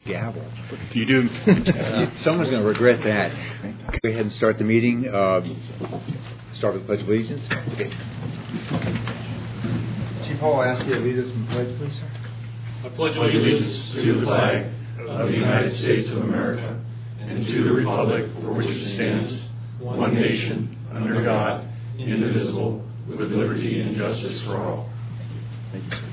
Gavel. You do. Someone's going to regret that. Go ahead and start the meeting. Start with the Pledge of Allegiance. Okay. Chief Hall, I ask you to lead us in the pledge, please, sir. I pledge allegiance to the flag of the United States of America and to the republic for which it stands, one nation, under God, indivisible, with liberty and justice for all. Thank you, sir.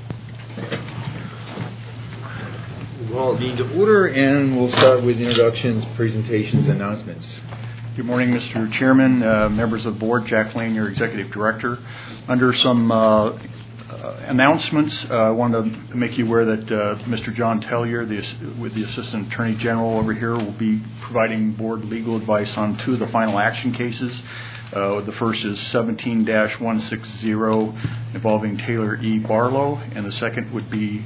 Well, meeting to order, and we'll start with introductions, presentations, announcements. Good morning, Mr. Chairman, members of the board. Jack Lane, your executive director. Under some announcements, I wanted to make you aware that Mr. John Tellier, with the Assistant Attorney General over here, will be providing board legal advice on two of the final action cases. The first is 17-160 involving Taylor E. Barlow, and the second would be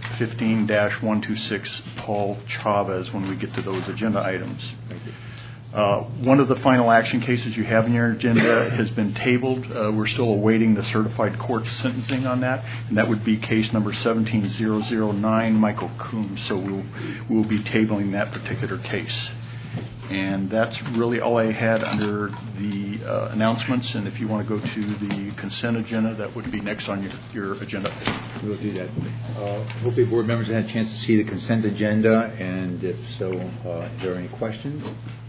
15-126 Paul Chavez when we get to those agenda items. Thank you. One of the final action cases you have in your agenda has been tabled. We're still awaiting the certified court sentencing on that, and that would be case number 17009, Michael Coombs. So we'll be tabling that particular case. And that's really all I had under the announcements. And if you want to go to the consent agenda, that would be next on your agenda. We'll do that. Hopefully board members had a chance to see the consent agenda, and if so, are there any questions?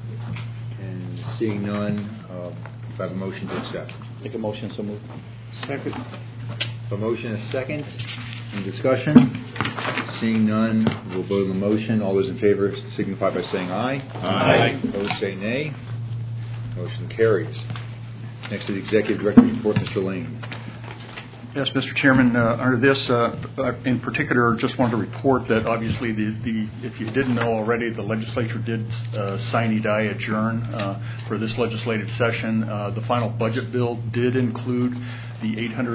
And seeing none, if I have a motion to accept. Make a motion, so move. Second. A motion and a second. Any discussion? Seeing none, we'll vote on the motion. All those in favor signify by saying aye. Aye. Opposed say nay. Motion carries. Next to the Executive Director's report, Mr. Lane. Yes, Mr. Chairman, under this, in particular, just wanted to report that obviously, if you didn't know already, the legislature did sine die adjourn for this legislative session. The final budget bill did include the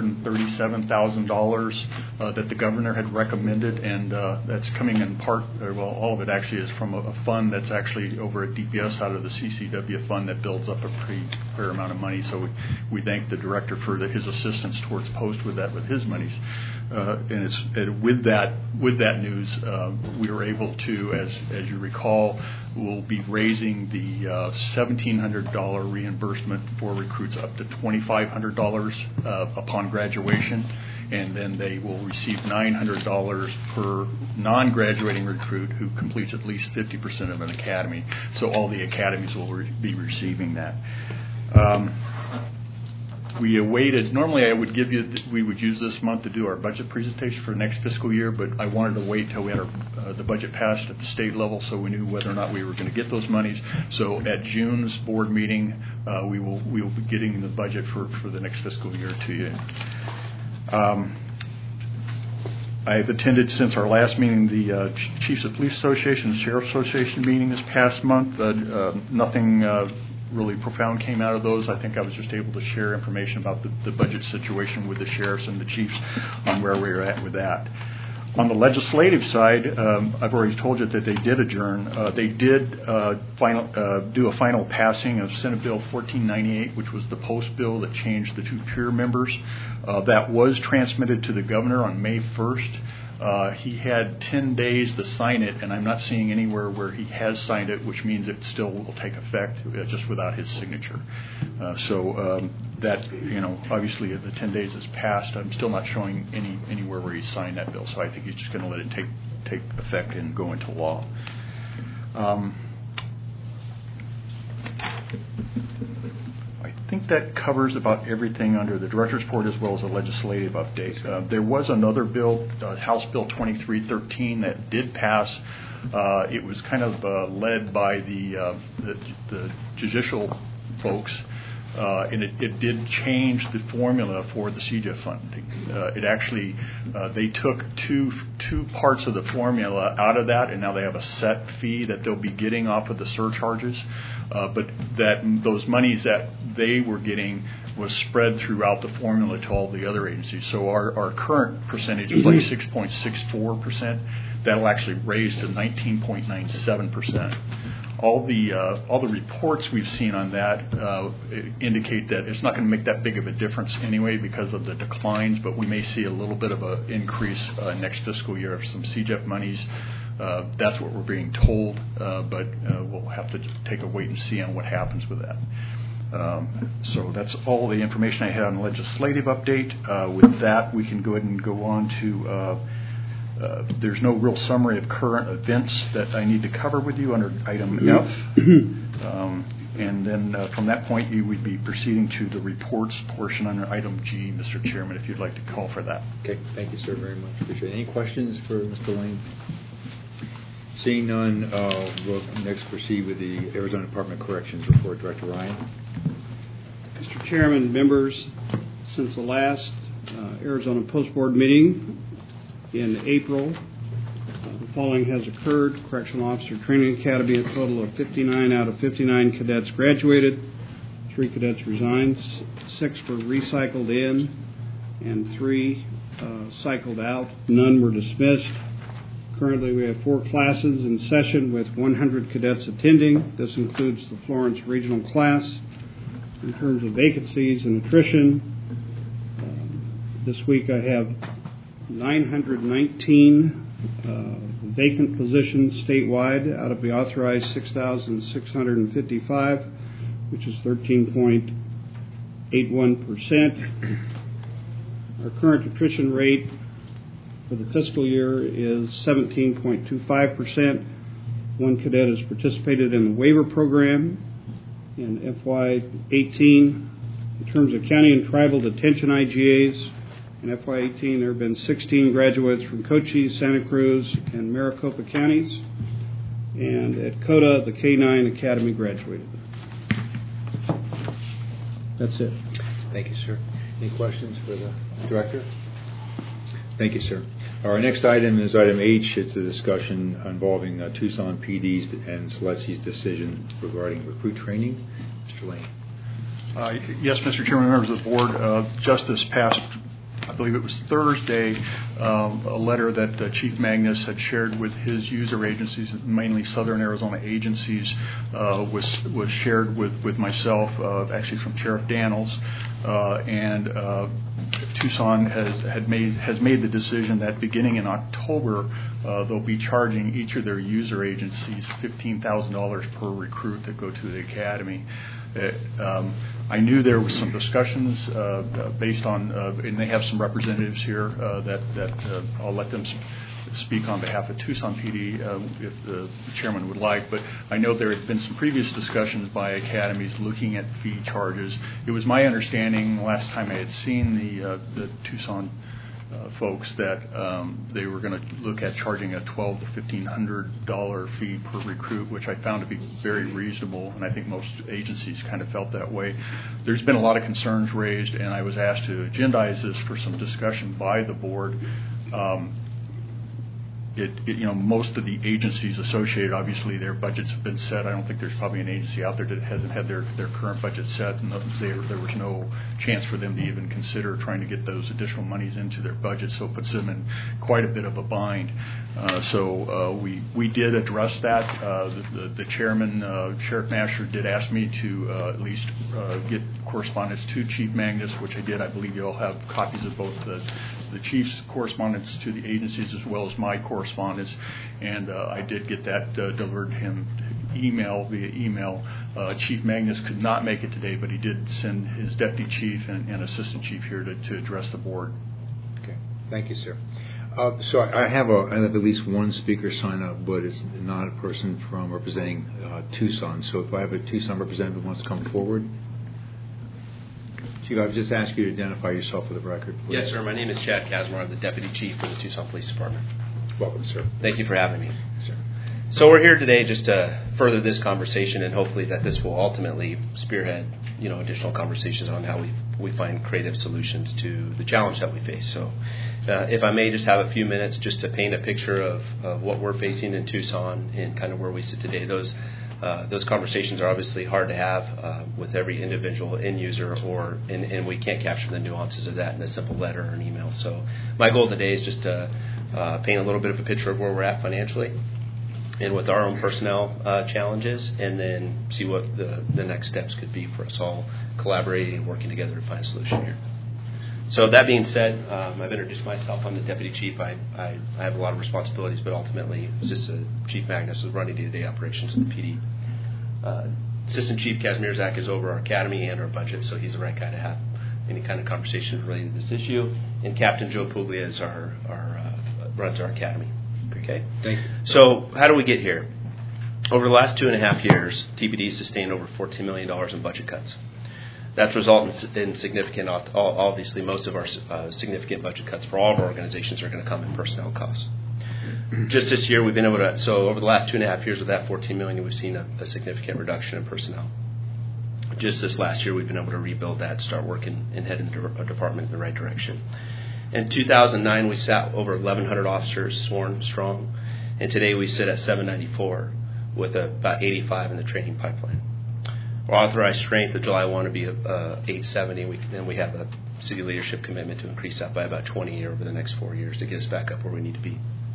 $837,000 that the governor had recommended, and that's coming in part, all of it actually is from a fund that's actually over at DPS out of the CCW fund that builds up a pretty fair amount of money. So we thank the director for his assistance towards post with his monies. And with that news, we were able to, as you recall, we'll be raising the $1,700 reimbursement for recruits up to $2,500 upon graduation, and then they will receive $900 per non-graduating recruit who completes at least 50% of an academy. So all the academies will be receiving that. We awaited. Normally, we would use this month to do our budget presentation for next fiscal year, but I wanted to wait till we had the budget passed at the state level, so we knew whether or not we were going to get those monies. So at June's board meeting, we will be getting the budget for the next fiscal year to you. I've attended since our last meeting the Chiefs of Police Association and Sheriff's Association meeting this past month. Nothing really profound came out of those. I think I was just able to share information about the budget situation with the sheriffs and the chiefs on where we're at with that. On the legislative side, I've already told you that they did adjourn. They did do a final passing of Senate Bill 1498, which was the post bill that changed the two peer members. That was transmitted to the governor on May 1st. He had 10 days to sign it, and I'm not seeing anywhere where he has signed it, which means it still will take effect just without his signature. That, obviously the 10 days has passed. I'm still not showing anywhere where he signed that bill, so I think he's just going to let it take effect and go into law. I think that covers about everything under the director's report as well as a legislative update. There was another bill, House Bill 2313, that did pass. It was kind of led by the judicial folks, and it did change the formula for the CJF funding. It actually, they took two parts of the formula out of that, and now they have a set fee that they'll be getting off of the surcharges. But those monies that they were getting was spread throughout the formula to all the other agencies. So our current percentage is like 6.64%. That'll actually raise to 19.97%. All the reports we've seen on that indicate that it's not going to make that big of a difference anyway because of the declines, but we may see a little bit of an increase next fiscal year of some CJF monies That's what we're being told, but we'll have to take a wait and see on what happens with that. So that's all the information I had on the legislative update. With that, we can go ahead and go on to, there's no real summary of current events that I need to cover with you under item F. And then from that point, you would be proceeding to the reports portion under item G, Mr. Chairman, if you'd like to call for that. Okay, thank you, sir, very much. Appreciate it. Any questions for Mr. Lane? Seeing none, we'll next proceed with the Arizona Department of Corrections report. Director Ryan. Mr. Chairman, members, since the last Arizona Post Board meeting in April, the following has occurred. Correctional Officer Training Academy, a total of 59 out of 59 cadets graduated. 3 cadets resigned. 6 were recycled in, and 3 cycled out. None were dismissed. Currently, we have 4 classes in session with 100 cadets attending. This includes the Florence Regional class. In terms of vacancies and attrition, this week I have 919 vacant positions statewide out of the authorized 6,655, which is 13.81%. Our current attrition rate for the fiscal year is 17.25%. 1 cadet has participated in the waiver program in FY18. In terms of county and tribal detention IGAs, in FY18 there have been 16 graduates from Cochise, Santa Cruz, and Maricopa counties. And at CODA, the K-9 Academy graduated. That's it. Thank you, sir. Any questions for the Director? Thank you, sir. Our next item is item H. It's a discussion involving Tucson PD's and Celeste's decision regarding recruit training. Mr. Lane. Yes, Mr. Chairman, members of the board, just this past, I believe it was Thursday, a letter that Chief Magnus had shared with his user agencies, mainly Southern Arizona agencies, was shared with myself, actually from Sheriff Daniels, and Tucson has made the decision that beginning in October, they'll be charging each of their user agencies $15,000 per recruit that go to the academy. I knew there was some discussions based on, and they have some representatives here that I'll let them speak on behalf of Tucson PD if the chairman would like, but I know there had been some previous discussions by academies looking at fee charges. It was my understanding last time I had seen the Tucson folks that they were going to look at charging a $1,200 to $1,500 fee per recruit, which I found to be very reasonable, and I think most agencies kind of felt that way. There's been a lot of concerns raised, and I was asked to agendize this for some discussion by the board. Most of the agencies associated, obviously, their budgets have been set. I don't think there's probably an agency out there that hasn't had their current budget set, and there was no chance for them to even consider trying to get those additional monies into their budget, so it puts them in quite a bit of a bind. So we did address that. The chairman, Sheriff Masher, did ask me to at least get correspondence to Chief Magnus, which I did. I believe you all have copies of both the chief's correspondence to the agencies as well as my correspondence, and I did get that delivered to him via email. Chief Magnus could not make it today, but he did send his deputy chief and assistant chief here to address the board. Okay, thank you, sir. So I have at least one speaker sign up, but it's not a person from representing Tucson. So if I have a Tucson representative who wants to come forward. Chief, I would just ask you to identify yourself for the record, please. Yes, sir. My name is Chad Kazmar. I'm the Deputy Chief for the Tucson Police Department. Welcome, sir. Thank you for having me. Sir. So we're here today just to further this conversation, and hopefully that this will ultimately spearhead, additional conversations on how we find creative solutions to the challenge that we face. So if I may just have a few minutes just to paint a picture of what we're facing in Tucson and kind of where we sit today. Those conversations are obviously hard to have with every individual end user, and we can't capture the nuances of that in a simple letter or an email. So my goal today is just to paint a little bit of a picture of where we're at financially and with our own personnel challenges, and then see what the next steps could be for us all collaborating and working together to find a solution here. So that being said, I've introduced myself. I'm the deputy chief. I have a lot of responsibilities, but ultimately, Assistant Chief Magnus is running day-to-day operations of the PD. Assistant Chief Kazimierzak is over our academy and our budget, so he's the right guy to have any kind of conversation related to this issue. And Captain Joe Puglia is runs our academy. Okay. Thank you. So how do we get here? Over the last 2.5 years, TPD sustained over $14 million in budget cuts. That's resulted in significant, obviously most of our significant budget cuts for all of our organizations are going to come in personnel costs. Just this year, we've been able to, so over the last 2.5 years of that $14 million, we've seen a significant reduction in personnel. Just this last year, we've been able to rebuild that, start working and heading the department in the right direction. In 2009, we sat over 1,100 officers sworn strong, and today we sit at 794 with about 85 in the training pipeline. Our authorized strength of July 1 to be 870, and we have a city leadership commitment to increase that by about 20 over the next 4 years to get us back up where we need to be.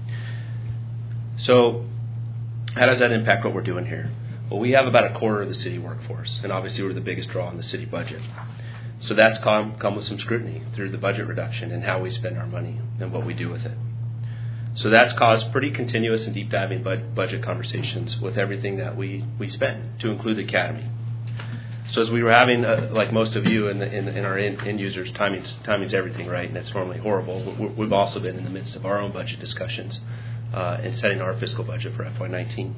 So how does that impact what we're doing here? Well, we have about a quarter of the city workforce, and obviously we're the biggest draw in the city budget. So that's come with some scrutiny through the budget reduction and how we spend our money and what we do with it. So that's caused pretty continuous and deep diving budget conversations with everything that we spend, to include the academy. So as we were having, like most of you in our end users, timing's everything, right? And it's normally horrible. But we've also been in the midst of our own budget discussions and setting our fiscal budget for FY19.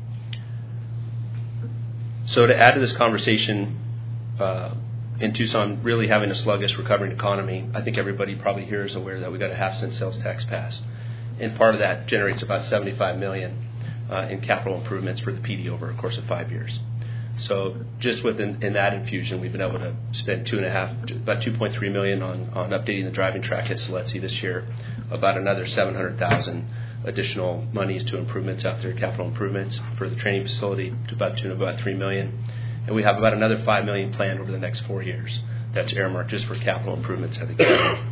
So to add to this conversation, in Tucson, really having a sluggish recovering economy, I think everybody probably here is aware that we got a 0.5-cent sales tax passed. And part of that generates about $75 million in capital improvements for the PD over a course of 5 years. So just within that infusion, we've been able to spend about $2.3 million on updating the driving track at Siletzi this year, about another $700,000 additional monies to improvements out there, capital improvements for the training facility to about $3 million. And we have about another $5 million planned over the next 4 years. That's earmarked just for capital improvements at the academy.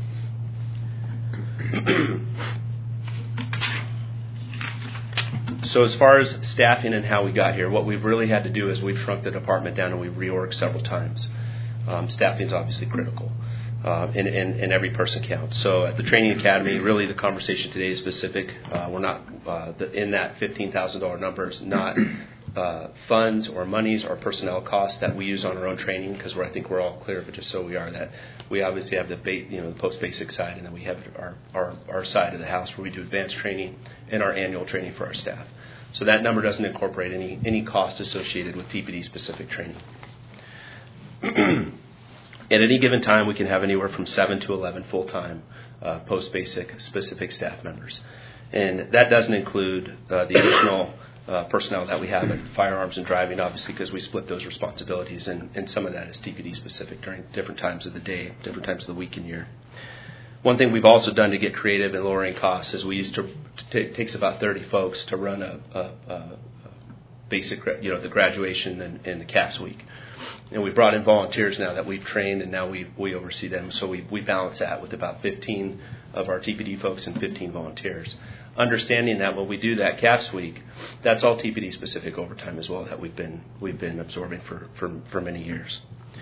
So as far as staffing and how we got here, what we've really had to do is we've shrunk the department down and we've reorged several times. Staffing is obviously critical, and every person counts. So at the training academy, really the conversation today is specific. We're not in that $15,000 number is not funds or monies or personnel costs that we use on our own training, because I think we're all clear, but just so we are, that we obviously have the post-basic side, and then we have our side of the house where we do advanced training and our annual training for our staff. So that number doesn't incorporate any cost associated with TPD-specific training. At any given time, we can have anywhere from 7 to 11 full-time post-basic specific staff members. And that doesn't include the additional personnel that we have in firearms and driving, obviously, because we split those responsibilities, and some of that is TPD-specific during different times of the day, different times of the week and year. One thing we've also done to get creative in lowering costs is we used to, it takes about 30 folks to run a basic, the graduation and the CAPS week. And we've brought in volunteers now that we've trained, and now we oversee them. So we balance that with about 15 of our TPD folks and 15 volunteers. Understanding that when we do that CAPS week, that's all TPD specific overtime as well that we've been absorbing for many years.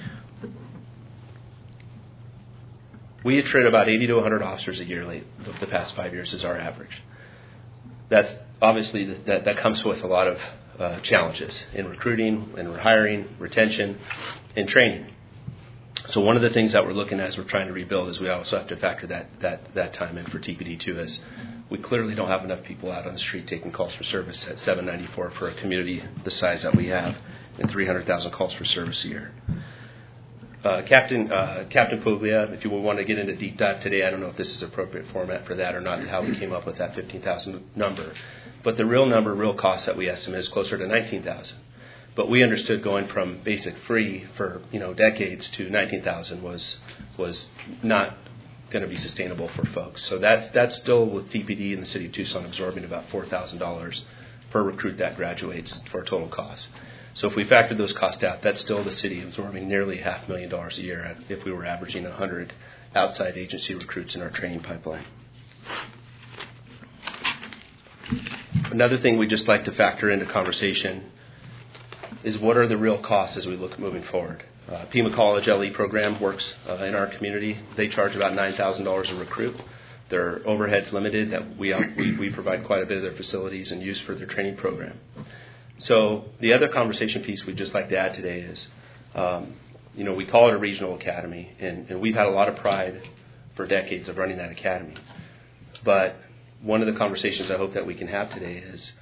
We attrit about 80 to 100 officers a year the past 5 years is our average. That's obviously that comes with a lot of challenges in recruiting and hiring, retention, and training. So one of the things that we're looking at as we're trying to rebuild is we also have to factor that time in for TPD too, as we clearly don't have enough people out on the street taking calls for service at 794 for a community the size that we have, and 300,000 calls for service a year. Captain Puglia, if you want to get into deep dive today, I don't know if this is appropriate format for that or not, how we came up with that 15,000 number. But the real cost that we estimate is closer to 19,000. But we understood going from basic free for decades to 19,000 was not going to be sustainable for folks. So that's still with TPD in the city of Tucson absorbing about $4,000 per recruit that graduates for a total cost. So if we factor those costs out, that's still the city absorbing nearly $500,000 a year if we were averaging 100 outside agency recruits in our training pipeline. Another thing we just like to factor into conversation is what are the real costs as we look moving forward. Pima College LE program works in our community. They charge about $9,000 a recruit. Their overhead's limited. That we provide quite a bit of their facilities and use for their training program. So the other conversation piece we'd just like to add today is, we call it a regional academy, and we've had a lot of pride for decades of running that academy. But one of the conversations I hope that we can have today is,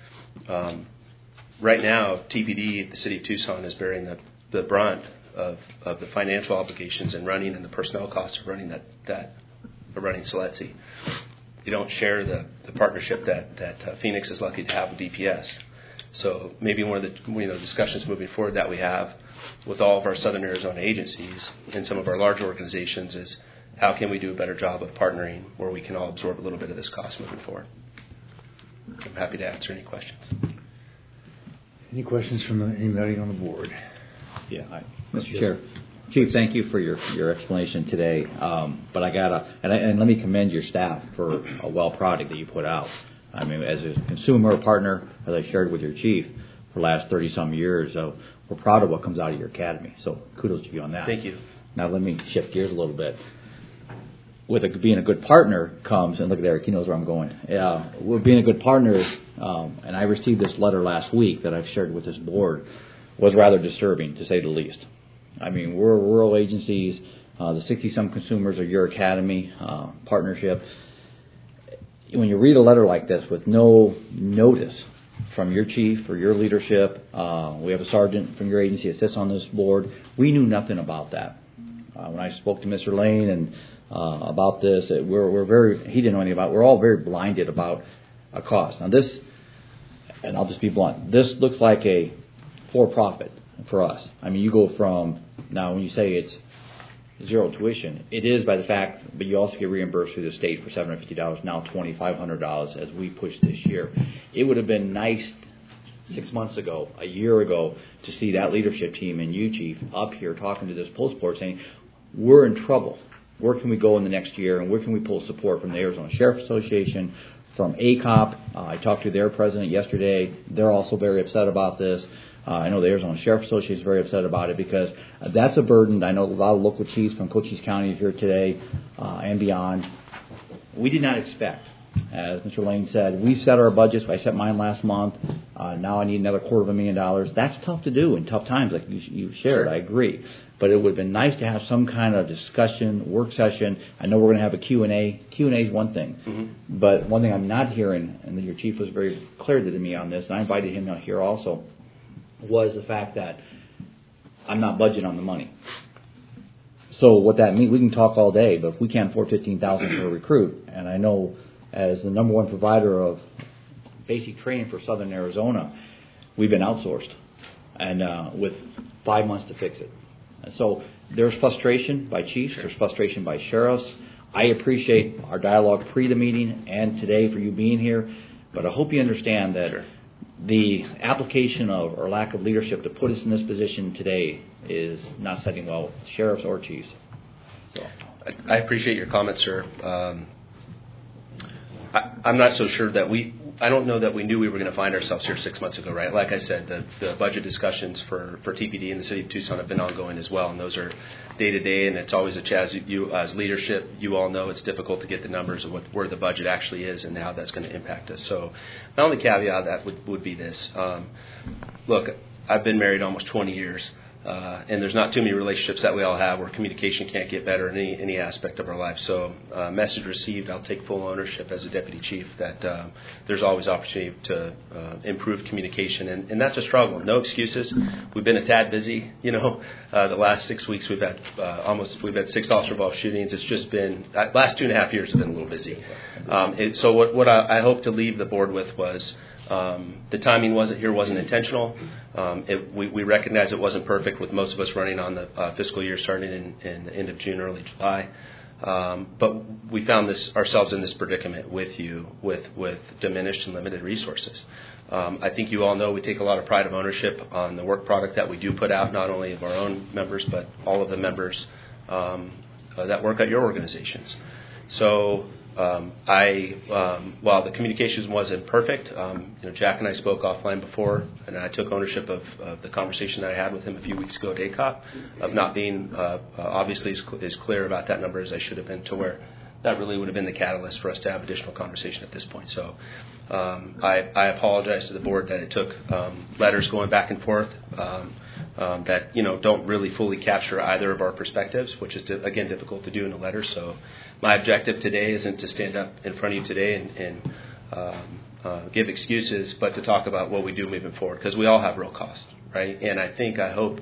right now, TPD, the City of Tucson, is bearing the brunt of the financial obligations and the personnel costs of running running SLETC. You don't share the partnership that Phoenix is lucky to have with DPS. So maybe one of the discussions moving forward that we have with all of our Southern Arizona agencies and some of our large organizations is, how can we do a better job of partnering where we can all absorb a little bit of this cost moving forward? I'm happy to answer any questions. Any questions from anybody on the board? Yeah, Mr. Chair. Chief, thank you for your explanation today. But I gotta, and let me commend your staff for a well product that you put out. I mean, as a consumer partner, as I shared with your chief for the last 30-some years, we're proud of what comes out of your academy. So kudos to you on that. Thank you. Now let me shift gears a little bit. With being a good partner comes, and look at Eric, he knows where I'm going. With being a good partner, and I received this letter last week that I've shared with this board, was rather disturbing, to say the least. I mean, we're rural agencies. The 60-some consumers are your academy partnership. When you read a letter like this with no notice from your chief or your leadership, we have a sergeant from your agency that sits on this board. We knew nothing about that. When I spoke to Mr. Lane and about this, he didn't know anything about it. We're all very blinded about a cost. Now this, and I'll just be blunt, this looks like a for-profit for us. I mean, you go from, now when you say it's zero tuition, it is by the fact, but you also get reimbursed through the state for $750, now $2,500 as we push this year. It would have been nice 6 months ago, a year ago, to see that leadership team and you, Chief, up here talking to this post board saying, we're in trouble. Where can we go in the next year, and where can we pull support from the Arizona Sheriff Association, from ACOP? I talked to their president yesterday. They're also very upset about this. I know the Arizona Sheriff Association is very upset about it because that's a burden. I know a lot of local chiefs from Cochise County here today and beyond. We did not expect, as Mr. Lane said, we set our budgets. I set mine last month. Now I need another $250,000. That's tough to do in tough times, like you shared. I agree. But it would have been nice to have some kind of discussion, work session. I know we're going to have a Q&A. Q&A is one thing. Mm-hmm. But one thing I'm not hearing, and your chief was very clear to me on this, and I invited him out here also, was the fact that I'm not budgeting on the money. So what that means, we can talk all day, but if we can't afford $15,000 for a recruit, and I know as the number one provider of basic training for Southern Arizona, we've been outsourced, and with 5 months to fix it. And so there's frustration by chiefs, there's frustration by sheriffs. I appreciate our dialogue pre the meeting and today for you being here, but I hope you understand that the application of or lack of leadership to put us in this position today is not setting well with sheriffs or chiefs. So I appreciate your comments, sir. I'm not so sure that I don't know that we knew we were going to find ourselves here 6 months ago, right? Like I said, the budget discussions for TPD in the City of Tucson have been ongoing as well, and those are day to day, and it's always a chance. You as leadership, you all know it's difficult to get the numbers of where the budget actually is and how that's going to impact us. So my only caveat that would be this. Look, I've been married almost 20 years. And there's not too many relationships that we all have where communication can't get better in any aspect of our life. So message received, I'll take full ownership as a deputy chief that there's always opportunity to improve communication. And that's a struggle. No excuses. We've been a tad busy. The last 6 weeks we've had 6 officer-involved shootings. It's just been, last 2.5 years have been a little busy. So what I hope to leave the board with was, the timing wasn't intentional. We recognize it wasn't perfect with most of us running on the fiscal year starting in the end of June, early July. But we found ourselves in this predicament with you with diminished and limited resources. I think you all know we take a lot of pride of ownership on the work product that we do put out, not only of our own members, but all of the members that work at your organizations. So While the communications wasn't perfect, Jack and I spoke offline before, and I took ownership of the conversation that I had with him a few weeks ago at ACOP of not being obviously as clear about that number as I should have been, to where that really would have been the catalyst for us to have additional conversation at this point. So I apologize to the board that it took letters going back and forth that don't really fully capture either of our perspectives, which is again difficult to do in a letter. So my objective today isn't to stand up in front of you today and give excuses, but to talk about what we do moving forward, because we all have real costs, right? And I hope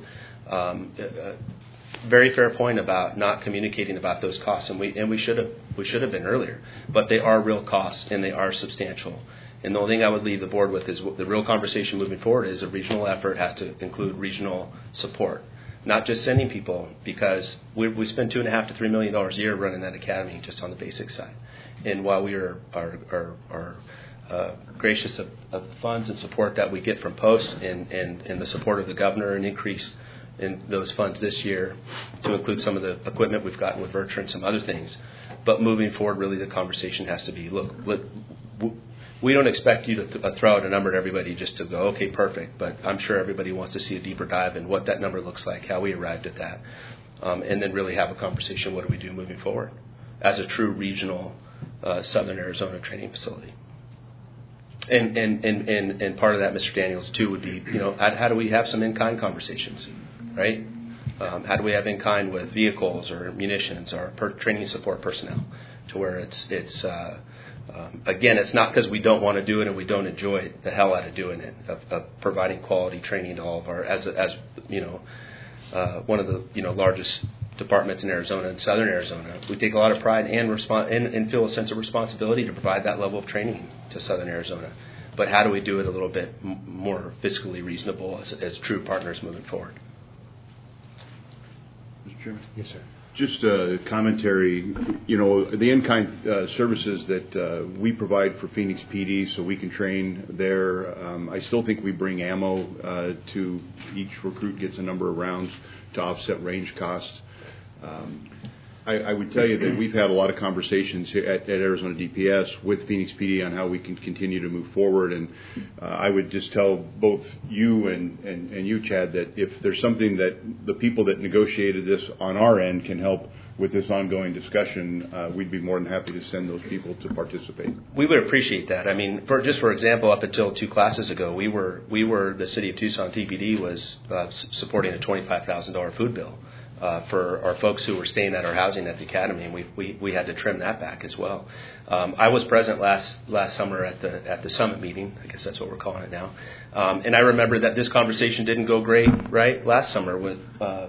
very fair point about not communicating about those costs, and we should have been earlier, but they are real costs and they are substantial. And the only thing I would leave the board with is the real conversation moving forward is a regional effort has to include regional support, not just sending people, because we spend $2.5 to $3 million a year running that academy just on the basic side. And while we are gracious of funds and support that we get from Post and the support of the governor and increase in those funds this year to include some of the equipment we've gotten with Virtual and some other things, but moving forward, really the conversation has to be, look, we don't expect you to throw out a number to everybody just to go, okay, perfect. But I'm sure everybody wants to see a deeper dive in what that number looks like, how we arrived at that, and then really have a conversation. What do we do moving forward as a true regional Southern Arizona training facility? And part of that, Mr. Daniels, too, would be, how do we have some in-kind conversations, right? How do we have in-kind with vehicles or munitions or training support personnel, to where again, it's not because we don't want to do it and we don't enjoy the hell out of doing it, of providing quality training to all of our, as one of the largest departments in Arizona and Southern Arizona. We take a lot of pride and feel a sense of responsibility to provide that level of training to Southern Arizona. But how do we do it a little bit more fiscally reasonable as true partners moving forward? Mr. Chairman? Yes, sir. Just a commentary, the in-kind services that we provide for Phoenix PD so we can train there, I still think we bring ammo to each recruit gets a number of rounds to offset range costs. I would tell you that we've had a lot of conversations here at Arizona DPS with Phoenix PD on how we can continue to move forward. And I would just tell both you and you, Chad, that if there's something that the people that negotiated this on our end can help with this ongoing discussion, we'd be more than happy to send those people to participate. We would appreciate that. I mean, for example, up until 2 classes ago, we were the city of Tucson TPD was supporting a $25,000 food bill for our folks who were staying at our housing at the academy, and we had to trim that back as well. I was present last summer at the summit meeting. I guess that's what we're calling it now. And I remember that this conversation didn't go great, right, last summer with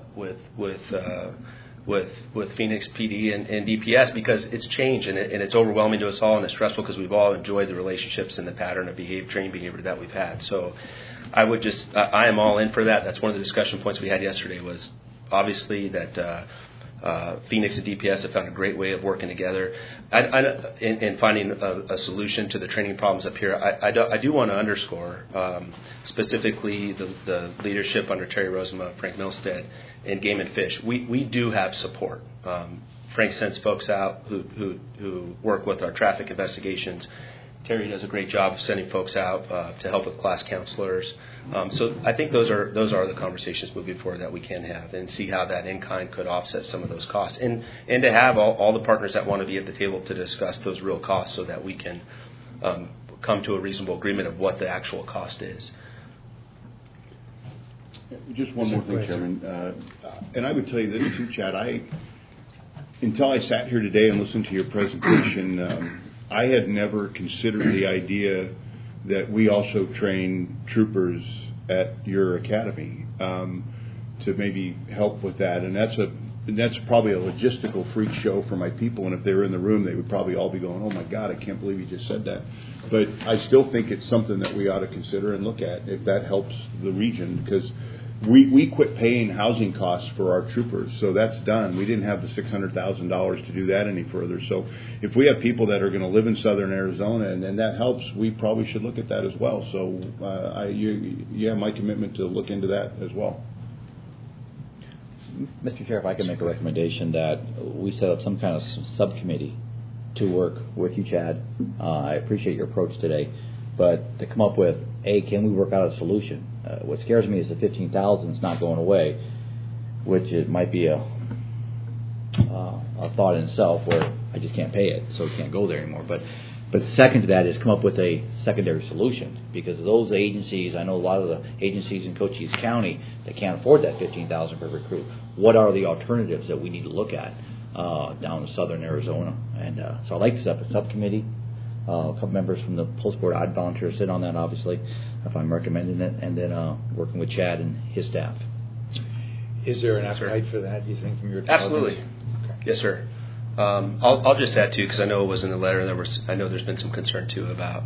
Phoenix PD and DPS, because it's changed and it's overwhelming to us all, and it's stressful because we've all enjoyed the relationships and the pattern of training behavior that we've had. So I am all in for that. That's one of the discussion points we had yesterday, was obviously that Phoenix and DPS have found a great way of working together in finding a solution to the training problems up here. I do want to underscore specifically the leadership under Terry Rosema, Frank Milstead, and Game and Fish. We do have support. Frank sends folks out who work with our traffic investigations. Terry does a great job of sending folks out to help with class counselors. So I think those are the conversations moving forward that we can have, and see how that in-kind could offset some of those costs, and to have all the partners that want to be at the table to discuss those real costs, so that we can come to a reasonable agreement of what the actual cost is. Just one more thing, Chairman. And I would tell you this too, Chad. Until I sat here today and listened to your presentation, I had never considered the idea that we also train troopers at your academy to maybe help with that. And that's probably a logistical freak show for my people. And if they were in the room, they would probably all be going, "Oh my God, I can't believe you just said that." But I still think it's something that we ought to consider and look at if that helps the region, because we quit paying housing costs for our troopers, so that's done. We didn't have the $600,000 to do that any further. So if we have people that are going to live in Southern Arizona and that helps, we probably should look at that as well. So you have my commitment to look into that as well. Mr. Chair, if I can make a recommendation that we set up some kind of subcommittee to work with you, Chad. I appreciate your approach today, but to come up with, can we work out a solution? What scares me is the $15,000 is not going away, which it might be a thought in itself where I just can't pay it, so it can't go there anymore. But second to that is come up with a secondary solution, because those agencies, I know a lot of the agencies in Cochise County that can't afford that $15,000 per recruit. What are the alternatives that we need to look at down in southern Arizona? And so I'd like to set up a subcommittee. A couple members from the Post Board, I'd volunteer to sit on that, obviously, if I'm recommending it, and then working with Chad and his staff. Is there an appetite for that, do you think, from your Absolutely. Okay. Yes, sir. I'll just add, too, because I know it was in the letter, I know there's been some concern, too, about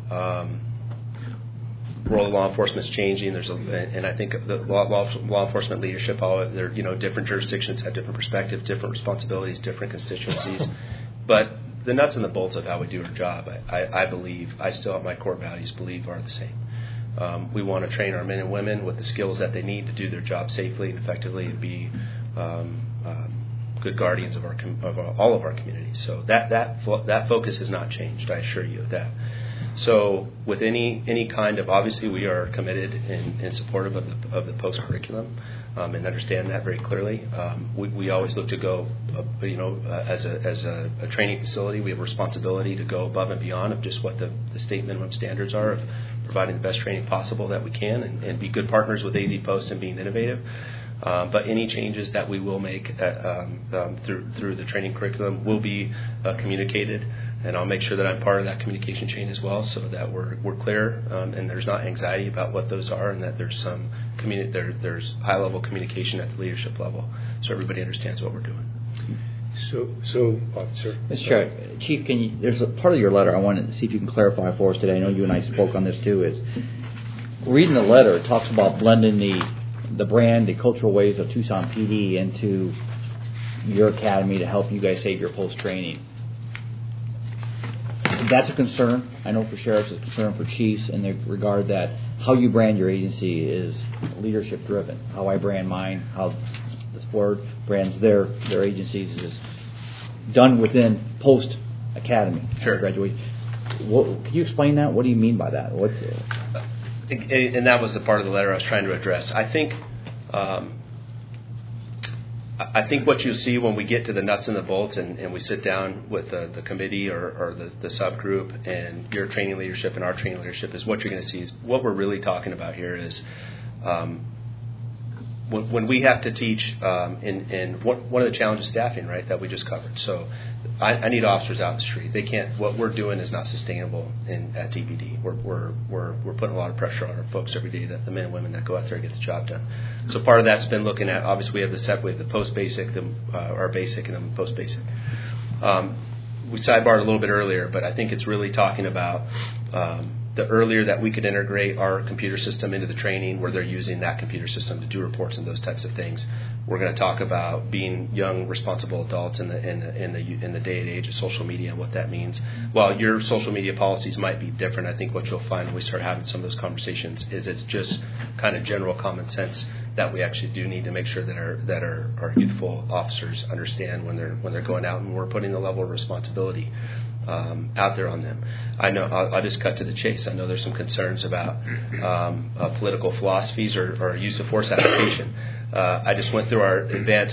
role of law enforcement's changing. And I think the law enforcement leadership, different jurisdictions have different perspectives, different responsibilities, different constituencies. But the nuts and the bolts of how we do our job, I still at my core values believe are the same. We want to train our men and women with the skills that they need to do their job safely and effectively and be good guardians of all of our communities. So that focus has not changed. I assure you of that. So with any kind of, obviously we are committed and supportive of the post curriculum and understand that very clearly. We always look to go, as a training facility, we have a responsibility to go above and beyond of just what the state minimum standards are of providing the best training possible that we can and be good partners with AZ Post and being innovative. But any changes that we will make through the training curriculum will be communicated, and I'll make sure that I'm part of that communication chain as well, so that we're clear and there's not anxiety about what those are, and that there's some there's high level communication at the leadership level, so everybody understands what we're doing. So, sir. Mr. Chair, Chief, there's a part of your letter I wanted to see if you can clarify for us today. I know you and I spoke on this too. Is reading the letter, it talks about blending the brand, the cultural ways of Tucson PD into your academy to help you guys save your post training. That's a concern. I know for sheriffs, it's a concern for chiefs in the regard that how you brand your agency is leadership driven. How I brand mine, how this board brands their agencies is done within post academy graduation. Can you explain that? What do you mean by that? And that was the part of the letter I was trying to address. I think what you'll see when we get to the nuts and the bolts and we sit down with the committee or the subgroup and your training leadership and our training leadership is what you're going to see is what we're really talking about here is when we have to teach, and one of the challenges is staffing, right, that we just covered. So I need officers out in the street. They can't. What we're doing is not sustainable at TPD. We're putting a lot of pressure on our folks every day, that the men and women that go out there and get the job done. So part of that's been looking at. Obviously, we have the post basic, our basic, and then post basic. We sidebarred a little bit earlier, but I think it's really talking about the earlier that we could integrate our computer system into the training where they're using that computer system to do reports and those types of things. We're going to talk about being young, responsible adults in the day and age of social media and what that means. While your social media policies might be different, I think what you'll find when we start having some of those conversations is it's just kind of general common sense that we actually do need to make sure that our youthful officers understand when they're going out, and we're putting the level of responsibility out there on them. I know I'll just cut to the chase. I know there's some concerns about political philosophies or use of force application. I just went through our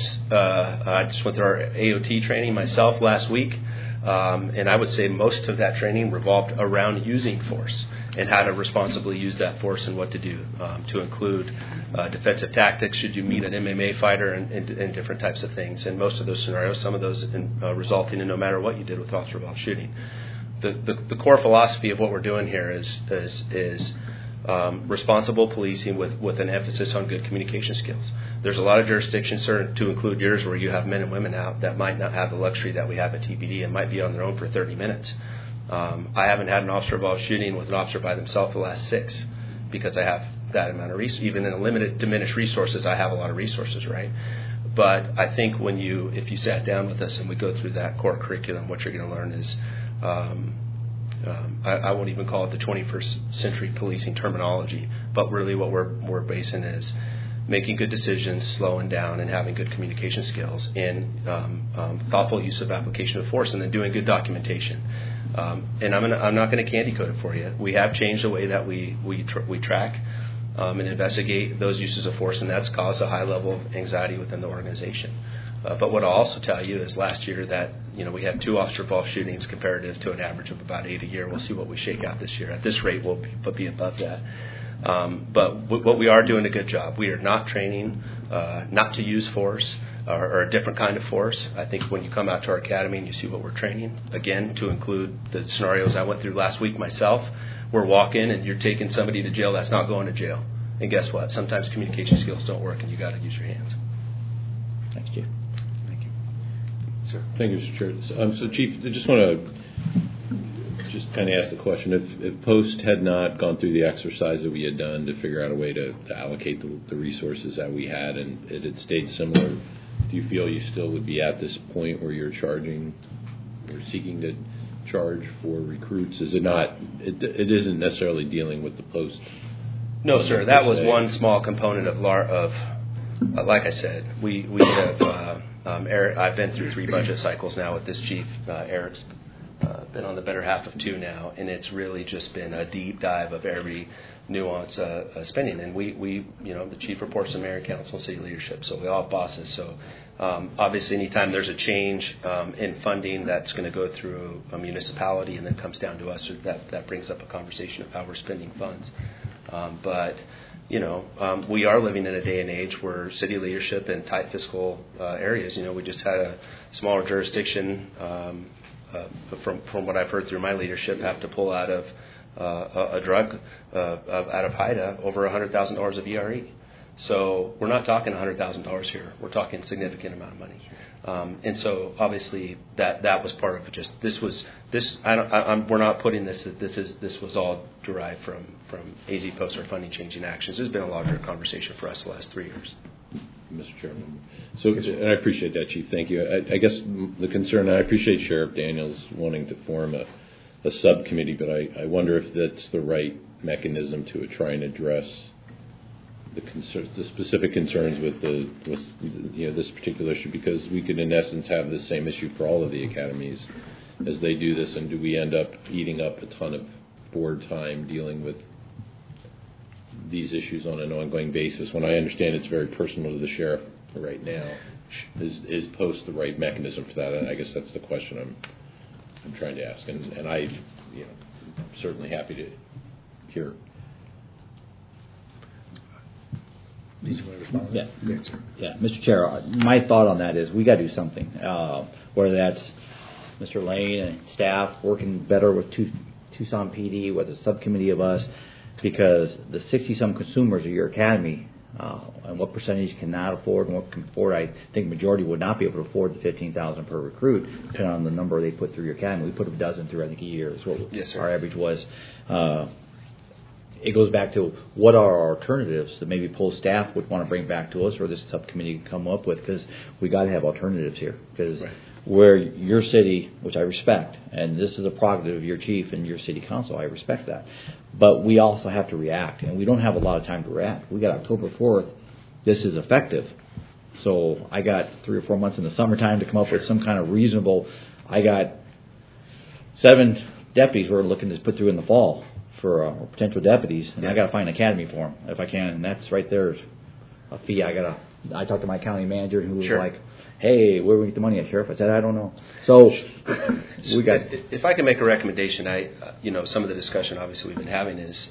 AOT training myself last week, and I would say most of that training revolved around using force and how to responsibly use that force and what to do, to include defensive tactics should you meet an MMA fighter and different types of things. And most of those scenarios, some of those resulting in no matter what you did with officer-involved shooting. The core philosophy of what we're doing here is responsible policing with an emphasis on good communication skills. There's a lot of jurisdictions, to include yours, where you have men and women out that might not have the luxury that we have at TPD and might be on their own for 30 minutes. I haven't had an officer-involved shooting with an officer by themselves the last 6 because I have that amount of resources. Even in a limited, diminished resources, I have a lot of resources, right? But I think if you sat down with us and we go through that core curriculum, what you're going to learn is I won't even call it the 21st century policing terminology, but really what we're basing is making good decisions, slowing down, and having good communication skills, and thoughtful use of application of force, and then doing good documentation. And I'm not going to candy coat it for you. We have changed the way that we track and investigate those uses of force, and that's caused a high level of anxiety within the organization. But what I'll also tell you is last year that we had 2 officer-involved shootings comparative to an average of about 8 a year. We'll see what we shake out this year. At this rate, we'll be above that. But what we are doing a good job. We are not training not to use force or a different kind of force. I think when you come out to our academy and you see what we're training, again, to include the scenarios I went through last week myself, we're walking and you're taking somebody to jail that's not going to jail. And guess what? Sometimes communication skills don't work and you got to use your hands. Thanks, Chief. Thank you. Sir. Thank you, Mr. Chair. So, Chief, I just want to kind of ask the question. If Post had not gone through the exercise that we had done to figure out a way to allocate the resources that we had and it had stayed similar, do you feel you still would be at this point where you're charging or seeking to charge for recruits? Is it not? It isn't necessarily dealing with the Post. No, sir. That was one small component of like I said, we have. Eric, I've been through 3 budget cycles now with this chief. Eric's been on the better half of 2 now, and it's really just been a deep dive of every nuance spending. And we the chief reports to mayor, council, and city leadership, so we all have bosses. So obviously, anytime there's a change in funding that's going to go through a municipality and then comes down to us, that brings up a conversation of how we're spending funds. But we are living in a day and age where city leadership in tight fiscal areas, we just had a smaller jurisdiction, from what I've heard through my leadership, have to pull out of a drug out of HIDA over $100,000 of ERE. So we're not talking $100,000 here. We're talking a significant amount of money. And so obviously that was part of just we're not putting this was all derived from AZ Post or funding changing actions. There's been a larger conversation for us the last 3 years. Mr. Chairman. So, and I appreciate that, Chief. Thank you. I guess the concern, I appreciate Sheriff Daniels wanting to form a subcommittee, but I wonder if that's the right mechanism to try and address the specific concerns with this particular issue, because we could in essence have the same issue for all of the academies as they do this, and do we end up eating up a ton of board time dealing with these issues on an ongoing basis, when I understand it's very personal to the sheriff right now? Is Post the right mechanism for that? And I guess that's the question I'm trying to ask, and I'm certainly happy to hear. Yeah. Yeah, Mr. Chair, my thought on that is we got to do something, whether that's Mr. Lane and staff working better with Tucson PD, with a subcommittee of us, because the 60-some consumers of your academy, and what percentage cannot afford and what can afford, I think majority would not be able to afford the $15,000 per recruit, depending on the number they put through your academy. We put a dozen through, I think, a year is what our average was. It goes back to what are our alternatives that maybe Post staff would want to bring back to us, or this subcommittee can come up with, because we got to have alternatives here. Because where your city, which I respect, and this is a prerogative of your chief and your city council, I respect that. But we also have to react, and we don't have a lot of time to react. We got October 4th. This is effective. So I got 3 or 4 months in the summertime to come up with some kind of reasonable. I got 7 deputies we're looking to put through in the fall for potential deputies, and I got to find an academy for them if I can, and that's right there a fee. I talked to my county manager who was like, "Hey, where do we get the money at, Sheriff?" I said, "I don't know." So we got. If I can make a recommendation, some of the discussion obviously we've been having is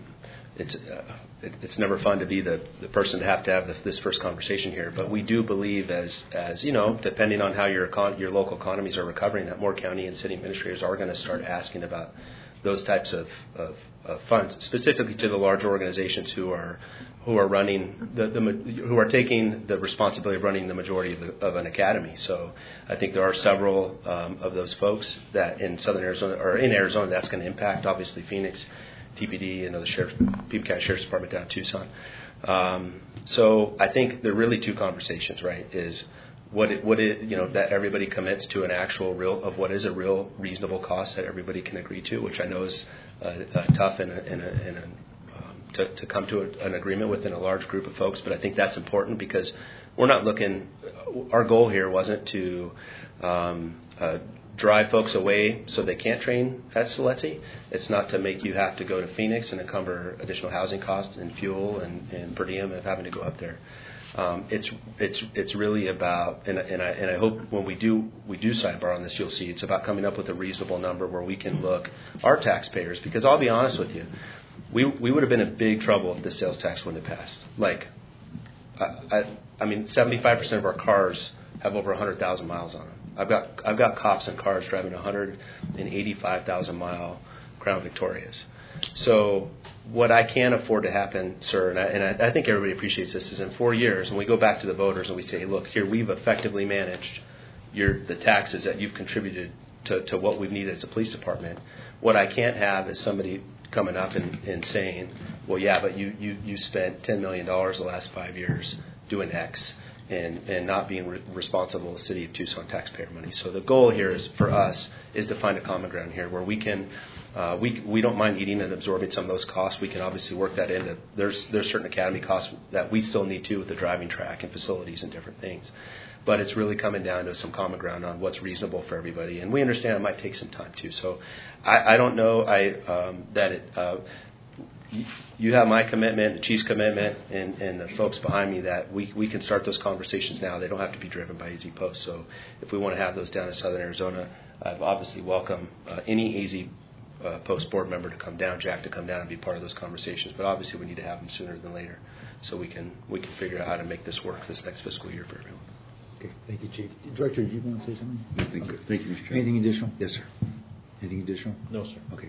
it's never fun to be the person to have this first conversation here, but we do believe as depending on how your local economies are recovering, that more county and city administrators are going to start asking about those types of funds, specifically to the large organizations who are running who are taking the responsibility of running the majority of an academy. So I think there are several of those folks that in Southern Arizona or in Arizona that's going to impact. Obviously, Phoenix, TPD, and the Pima County Sheriff's Department down in Tucson. So I think there are really 2 conversations, right? Is what that everybody commits to an actual what is a real reasonable cost that everybody can agree to, which I know is tough in a to come to an agreement within a large group of folks. But I think that's important because we're not looking. Our goal here wasn't to drive folks away so they can't train at Siletzi. It's not to make you have to go to Phoenix and encumber additional housing costs and fuel and per diem of having to go up there. It's really about, and I hope when we do sidebar on this, you'll see it's about coming up with a reasonable number where we can look our taxpayers, because I'll be honest with you, we would have been in big trouble if the sales tax wouldn't have passed. Like, I mean, 75% of our cars have over 100,000 miles on them. I've got cops in cars driving 185,000 mile Crown Victorias. So what I can't afford to happen, sir, and I think everybody appreciates this, is in 4 years when we go back to the voters and we say, look, here we've effectively managed the taxes that you've contributed to what we've needed as a police department. What I can't have is somebody coming up and saying, well, yeah, but you spent $10 million the last 5 years doing X. And not being responsible as City of Tucson taxpayer money. So the goal here is for us is to find a common ground here where we can we don't mind eating and absorbing some of those costs. We can obviously work that into there's certain academy costs that we still need to with the driving track and facilities and different things. But it's really coming down to some common ground on what's reasonable for everybody, and we understand it might take some time too. So I don't know that it. You have my commitment, the chief's commitment, and the folks behind me that we can start those conversations now. They don't have to be driven by AZ Post. So if we want to have those down in Southern Arizona, I've obviously welcome any AZ Post board member to come down, Jack to come down and be part of those conversations. But obviously we need to have them sooner than later so we can figure out how to make this work this next fiscal year for everyone. Okay, thank you, Chief. Director, do you want to say something? Thank you, Mr. Chairman. Anything additional? Yes, sir. Anything additional? No, sir. Okay.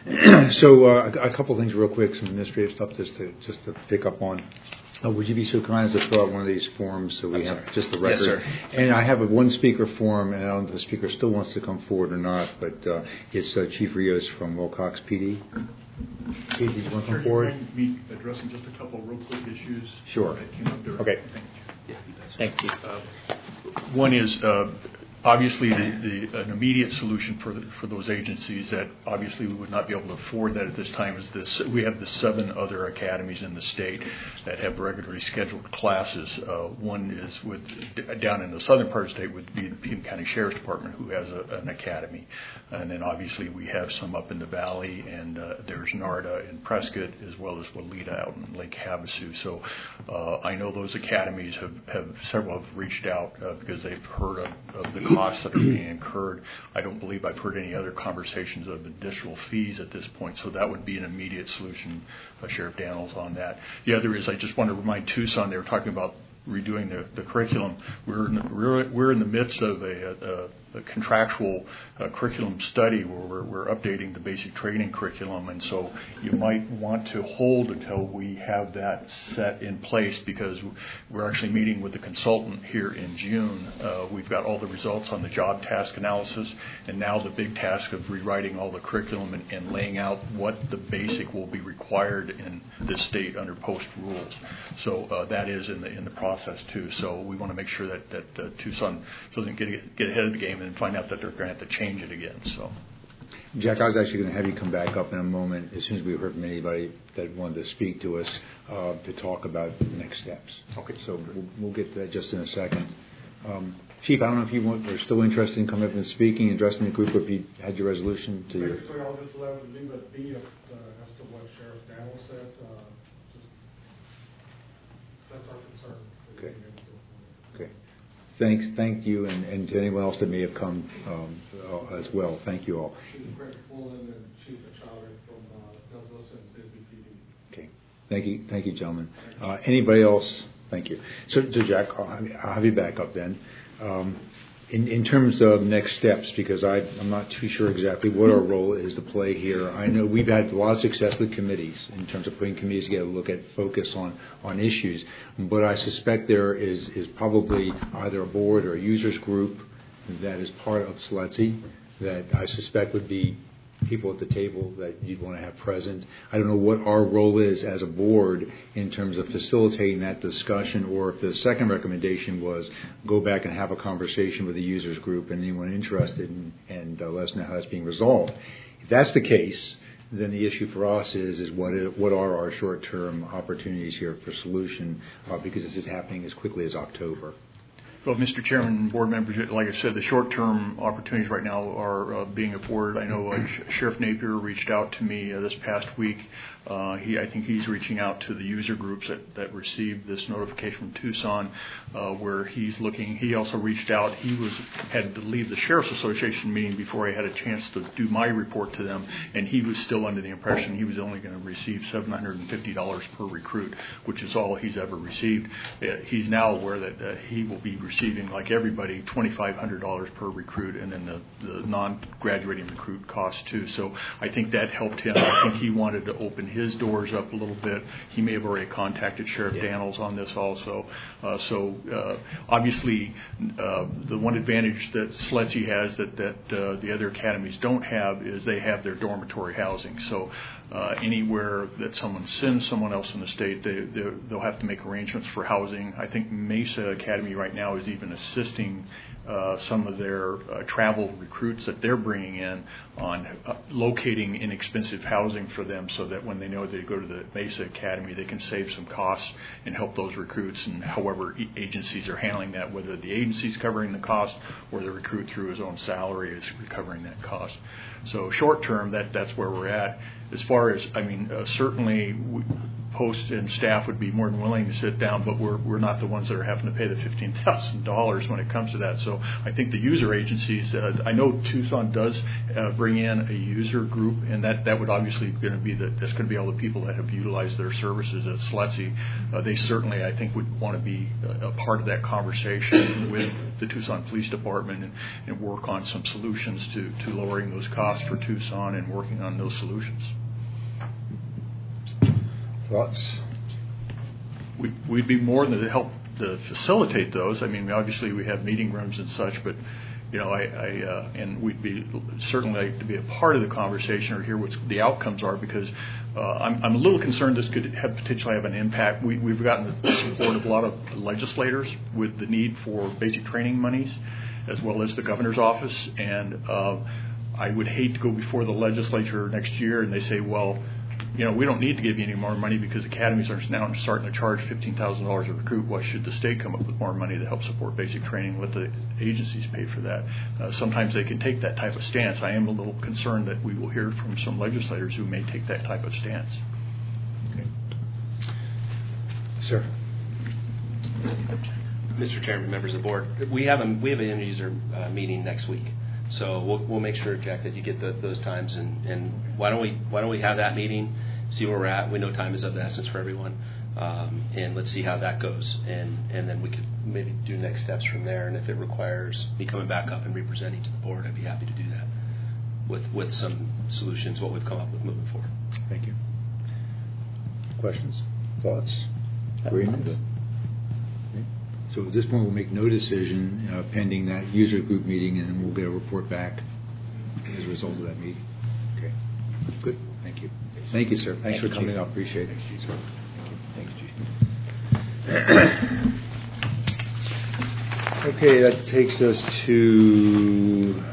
So a couple of things real quick, some administrative stuff just to pick up on. Would you be so kind as to fill out one of these forms so we have just the record? Yes, sir. And I have a one speaker form, and I don't know if the speaker still wants to come forward or not, but it's Chief Rios from Wilcox PD. Chief, did you want to come forward? Do you mind me addressing just a couple of real quick issues? Sure. That came up during. Okay. Thank you. One is obviously an immediate solution for those agencies that obviously we would not be able to afford that at this time is this. We have the 7 other academies in the state that have regularly scheduled classes. One is down in the southern part of the state would be the Pima County Sheriff's Department, who has an academy. And then obviously we have some up in the valley, and there's NARDA in Prescott as well as Walita out in Lake Havasu. So I know those academies several have reached out because they've heard of the costs that are being incurred. I don't believe I've heard any other conversations of additional fees at this point, so that would be an immediate solution, Sheriff Daniels, on that. The other is I just want to remind Tucson, they were talking about redoing the curriculum. We're in the midst of a contractual curriculum study where we're updating the basic training curriculum, and so you might want to hold until we have that set in place, because we're actually meeting with the consultant here in June. We've got all the results on the job task analysis, and now the big task of rewriting all the curriculum and laying out what the basic will be required in this state under post rules. So that is in the process too. So we want to make sure that Tucson doesn't get ahead of the game and find out that they're going to have to change it again. So, Jack, I was actually going to have you come back up in a moment as soon as we heard from anybody that wanted to speak to us to talk about the next steps. Okay. So we'll get to that just in a second. Chief, I don't know if you are still interested in coming up and speaking, addressing the group, or if you had your resolution to your... Basically, I'll just leave it be as to what Sheriff Daniels said. That's our concern. Okay. Okay. Thank you, and to anyone else that may have come as well. Thank you all. Chief Greg Pullen and Chief Achave from Douglas and Bisbee PD. Okay. Thank you, gentlemen. Anybody else? Thank you. So Jack, I'll have you back up then. In terms of next steps, because I'm not too sure exactly what our role is to play here. I know we've had a lot of success with committees in terms of putting committees together to look at focus on issues. But I suspect there is probably either a board or a users group that is part of Siletzi that I suspect would be people at the table that you'd want to have present. I don't know what our role is as a board in terms of facilitating that discussion, or if the second recommendation was go back and have a conversation with the users group and anyone interested and let us know how it's being resolved. If that's the case, then the issue for us is what are our short-term opportunities here for solution, because this is happening as quickly as October. Well, Mr. Chairman and board members, like I said, the short-term opportunities right now are being afforded. I know Sheriff Napier reached out to me this past week. I think he's reaching out to the user groups that received this notification from Tucson, where he's looking. He also reached out. He had to leave the Sheriff's Association meeting before I had a chance to do my report to them, and he was still under the impression he was only going to receive $750 per recruit, which is all he's ever received. He's now aware that he will be receiving, like everybody, $2,500 per recruit, and then the non-graduating recruit cost too. So I think that helped him. I think he wanted to open his doors up a little bit. He may have already contacted Sheriff Daniels on this also. Obviously, the one advantage that SLETC has that the other academies don't have is they have their dormitory housing. So anywhere that someone sends someone else in the state, they'll have to make arrangements for housing. I think Mesa Academy right now is even assisting some of their travel recruits that they're bringing in on locating inexpensive housing for them, so that when they know they go to the Mesa Academy, they can save some costs and help those recruits. And however agencies are handling that, whether the agency's covering the cost or the recruit through his own salary is recovering that cost. So short term, that's where we're at. As far as, certainly Post and staff would be more than willing to sit down, but we're not the ones that are having to pay the $15,000 when it comes to that. So I think the user agencies, I know Tucson does bring in a user group, and that would obviously going to be that's going to be all the people that have utilized their services at SLETC. They certainly, I think, would want to be a part of that conversation with the Tucson Police Department and work on some solutions to lowering those costs for Tucson and working on those solutions. Thoughts? We'd be more than to help to facilitate those. Obviously we have meeting rooms and such, but and we'd be certainly like to be a part of the conversation or hear what the outcomes are, because I'm a little concerned this could potentially have an impact. We've gotten the support of a lot of legislators with the need for basic training monies, as well as the governor's office, and I would hate to go before the legislature next year and they say, well, we don't need to give you any more money because academies are now starting to charge $15,000 a recruit. Why should the state come up with more money to help support basic training? Let the agencies pay for that. Sometimes they can take that type of stance. I am a little concerned that we will hear from some legislators who may take that type of stance. Okay. Sir. Mr. Chairman, members of the board, we have an end user meeting next week. So we'll make sure, Jack, that you get those times, and why don't we have that meeting, see where we're at. We know time is of the essence for everyone, and let's see how that goes, and then we could maybe do next steps from there. And if it requires me coming back up and representing to the board, I'd be happy to do that with some solutions, what we've come up with moving forward. Thank you. Questions? Thoughts? Agreement? So at this point, we'll make no decision pending that user group meeting, and then we'll get a report back as a result of that meeting. Okay. Good. Thank you. Thank you, sir. Thanks for coming up. Appreciate it. Thank you. Thanks, Chief. Okay, that takes us to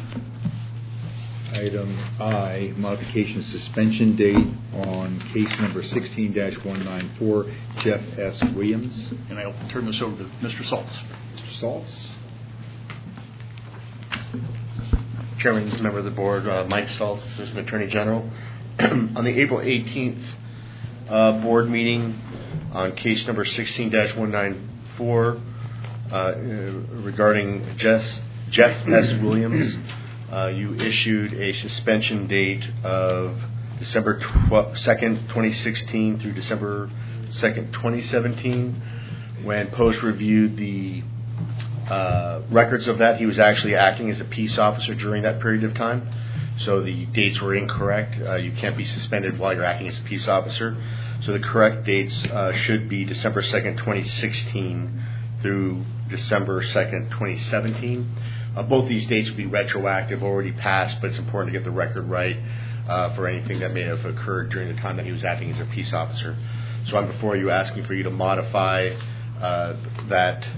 item I, modification suspension date on case number 16-194, Jeff S. Williams. And I'll turn this over to Mr. Saltz. Mr. Saltz. Chairman, member of the board, Mike Saltz, Assistant Attorney General. On the April 18th board meeting on case number 16-194 regarding Jeff S. Williams, you issued a suspension date of December 2nd, 2016 through December 2nd, 2017. When Post reviewed the records of that, he was actually acting as a peace officer during that period of time. So the dates were incorrect. You can't be suspended while you're acting as a peace officer. So the correct dates should be December 2nd, 2016 through December 2nd, 2017. Both these dates will be retroactive, already passed, but it's important to get the record right for anything that may have occurred during the time that he was acting as a peace officer. So I'm before you asking for you to modify that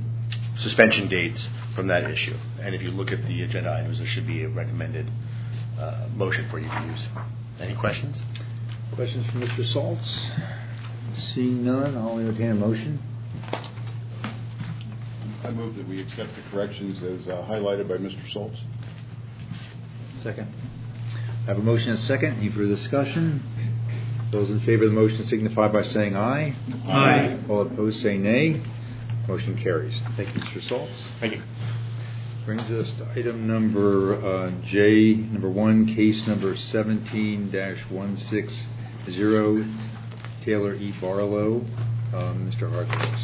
suspension dates from that issue. And if you look at the agenda items, there should be a recommended motion for you to use. Any questions? Questions from Mr. Saltz? Seeing none, I'll entertain a motion. I move that we accept the corrections as highlighted by Mr. Saltz. Second. I have a motion and a second. Any further discussion? Those in favor of the motion signify by saying aye. Aye. All opposed say nay. Motion carries. Thank you, Mr. Saltz. Thank you. Brings us to item number J, number 1, case number 17-160, Taylor E. Barlow. Mr. Hargraves.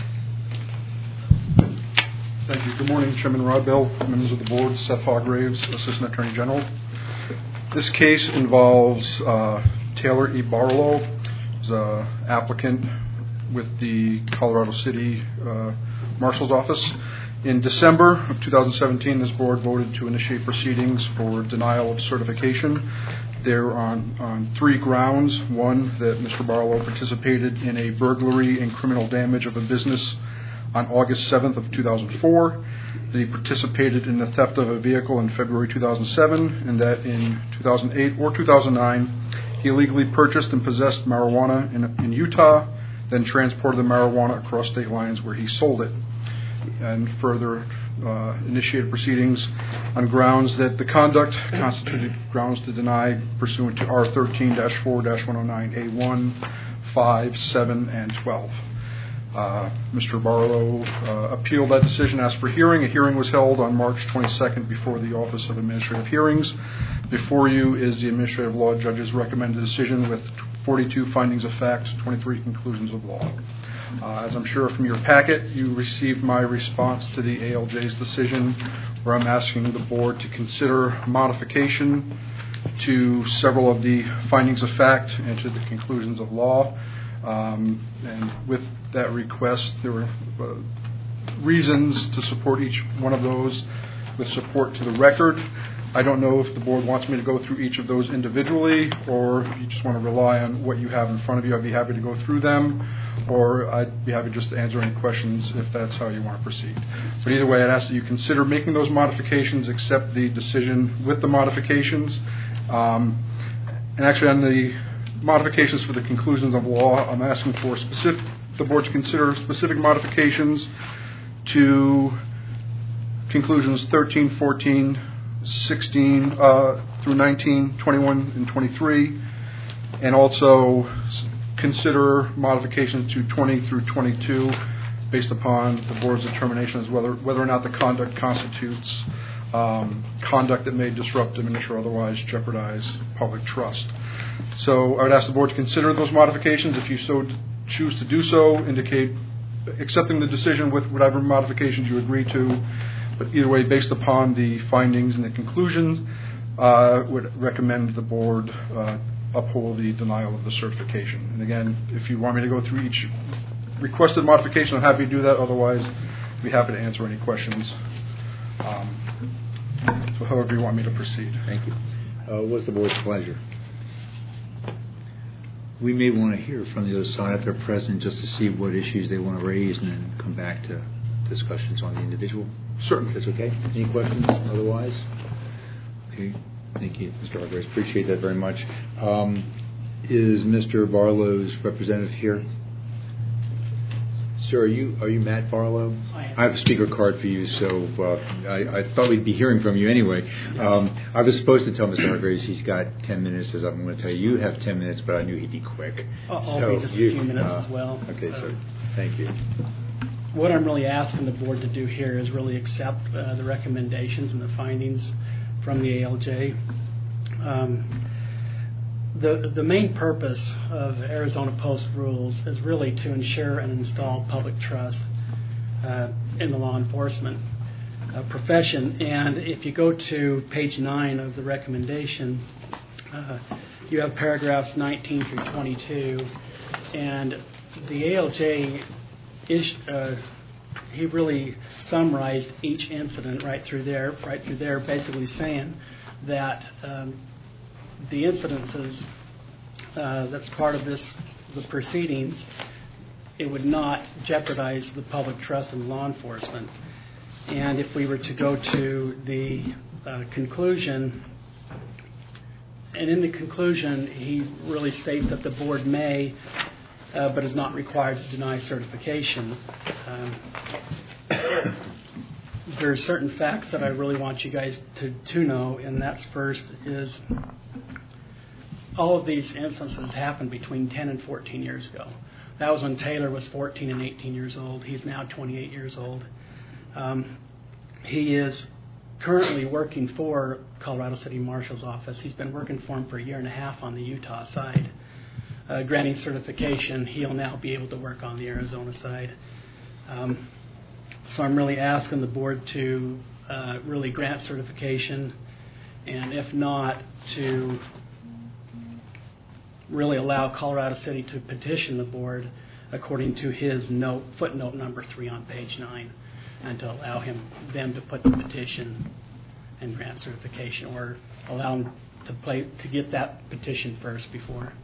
Thank you. Good morning, Chairman Rodbell, members of the board, Seth Hargraves, Assistant Attorney General. This case involves Taylor E. Barlow, who's an applicant with the Colorado City Marshal's Office. In December of 2017, this board voted to initiate proceedings for denial of certification. They're on 3 grounds. One, that Mr. Barlow participated in a burglary and criminal damage of a business on August 7th of 2004, that he participated in the theft of a vehicle in February 2007, and that in 2008 or 2009, he illegally purchased and possessed marijuana in Utah, then transported the marijuana across state lines where he sold it, and further initiated proceedings on grounds that the conduct constituted grounds to deny pursuant to R13-4-109A1, 5, 7, and 12. Mr. Barlow appealed that decision, asked for hearing. A hearing was held on March 22nd before the Office of Administrative Hearings. Before you is the Administrative Law Judge's recommended decision with 42 findings of fact, 23 conclusions of law. As I'm sure from your packet, you received my response to the ALJ's decision, where I'm asking the board to consider modification to several of the findings of fact and to the conclusions of law. And with that request, there were reasons to support each one of those with support to the record. I don't know if the board wants me to go through each of those individually, or if you just want to rely on what you have in front of you. I'd be happy to go through them, or I'd be happy just to answer any questions if that's how you want to proceed. But either way, I'd ask that you consider making those modifications, accept the decision with the modifications. And actually, on the modifications for the conclusions of law, I'm asking for the board to consider specific modifications to conclusions 13, 14, 16 through 19, 21, and 23, and also consider modifications to 20 through 22 based upon the board's determination as whether or not the conduct constitutes conduct that may disrupt, diminish, or otherwise jeopardize public trust. So I would ask the board to consider those modifications. If you so choose to do so, indicate accepting the decision with whatever modifications you agree to. But either way, based upon the findings and the conclusions, would recommend the board uphold the denial of the certification. And again, if you want me to go through each requested modification, I'm happy to do that. Otherwise, I'd be happy to answer any questions. So however you want me to proceed. Thank you. What's the board's pleasure? We may want to hear from the other side if they're present, just to see what issues they want to raise, and then come back to discussions on the individual. Certainly. That's okay? Any questions otherwise? Okay. Thank you, Mr. Hargraves. Appreciate that very much. Is Mr. Barlow's representative here? Sir, are you Matt Barlow? I have a speaker card for you, so I thought we'd be hearing from you anyway. I was supposed to tell Mr. Hargraves he's got 10 minutes, as I'm going to tell you. You have 10 minutes, but I knew he'd be quick. I'll be just a few minutes as well. Okay, sir. Thank you. What I'm really asking the board to do here is really accept the recommendations and the findings from the ALJ. The main purpose of Arizona Post rules is really to ensure and install public trust in the law enforcement profession. And if you go to page 9 of the recommendation, you have paragraphs 19 through 22, and the ALJ he really summarized each incident right through there, basically saying that the incidences that's part of the proceedings, it would not jeopardize the public trust in law enforcement. And if we were to go to the conclusion And in the conclusion, he really states that the board may, but is not required to deny certification. There are certain facts that I really want you guys to know, and that's first is all of these instances happened between 10 and 14 years ago. That was when Taylor was 14 and 18 years old. He's now 28 years old. He is currently working for Colorado City Marshal's office. He's been working for him for a year and a half on the Utah side. Granting certification, he'll now be able to work on the Arizona side. So I'm really asking the board to really grant certification, and if not, to really allow Colorado City to petition the board according to his footnote number 3 on page 9, and to allow them to put the petition and grant certification, or allow them to get that petition first before.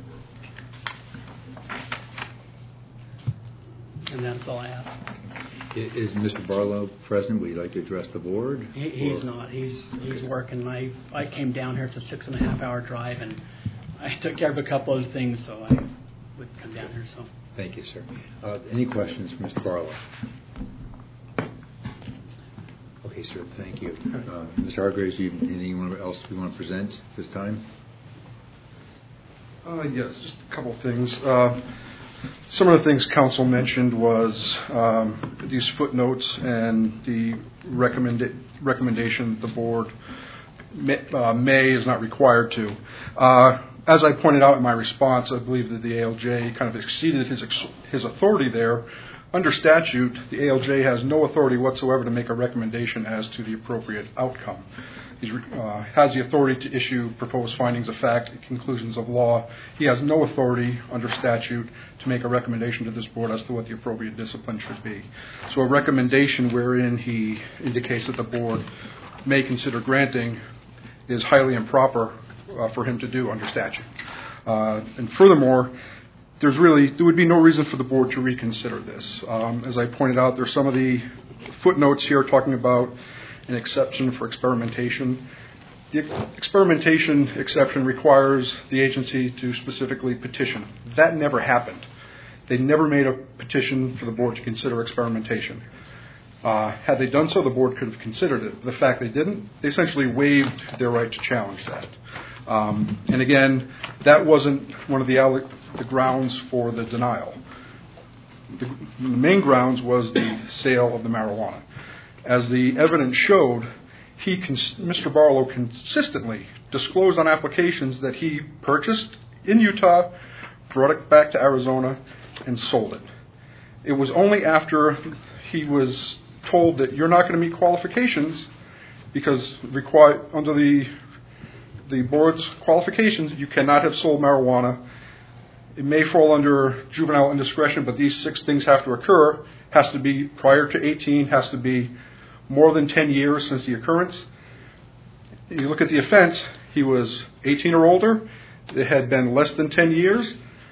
And that's all I have. Is Mr. Barlow present? Would you like to address the board? He's not. He's working. I came down here. It's a 6.5-hour drive, and I took care of a couple other things, so I would come down here. So. Thank you, sir. Any questions for Mr. Barlow? Okay, sir. Thank you. Mr. Hargraves, anything else you want to present this time? Yes, just a couple of things. Some of the things council mentioned was these footnotes and the recommendation that the board may is not required to. As I pointed out in my response, I believe that the ALJ kind of exceeded his authority there. Under statute, the ALJ has no authority whatsoever to make a recommendation as to the appropriate outcome. He has the authority to issue proposed findings of fact and conclusions of law. He has no authority under statute to make a recommendation to this board as to what the appropriate discipline should be. So a recommendation wherein he indicates that the board may consider granting is highly improper for him to do under statute. And furthermore, there would be no reason for the board to reconsider this. As I pointed out, there's some of the footnotes here talking about an exception for experimentation. The experimentation exception requires the agency to specifically petition. That never happened. They never made a petition for the board to consider experimentation. Had they done so, the board could have considered it. The fact they didn't, they essentially waived their right to challenge that. And again, that wasn't one of the grounds for the denial. The main grounds was the sale of the marijuana. As the evidence showed, Mr. Barlow consistently disclosed on applications that he purchased in Utah, brought it back to Arizona, and sold it. It was only after he was told that you're not going to meet qualifications, because under the board's qualifications, you cannot have sold marijuana. It may fall under juvenile indiscretion, but these 6 things have to occur. Has to be prior to 18, has to be more than 10 years since the occurrence. You look at the offense, he was 18 or older. It had been less than 10 years.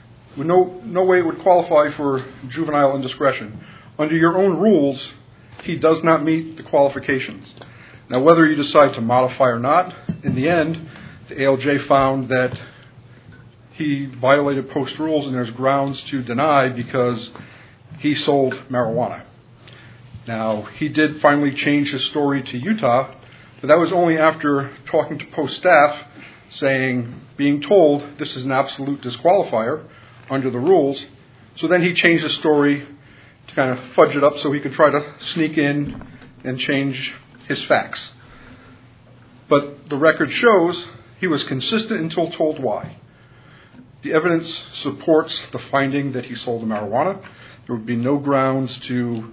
No way it would qualify for juvenile indiscretion. Under your own rules, he does not meet the qualifications. Now, whether you decide to modify or not, in the end, the ALJ found that he violated post rules, and there's grounds to deny because he sold marijuana. Now, he did finally change his story to Utah, but that was only after talking to post staff, being told this is an absolute disqualifier under the rules. So then he changed his story to kind of fudge it up so he could try to sneak in and change his facts. But the record shows he was consistent until told why. The evidence supports the finding that he sold the marijuana. There would be no grounds to,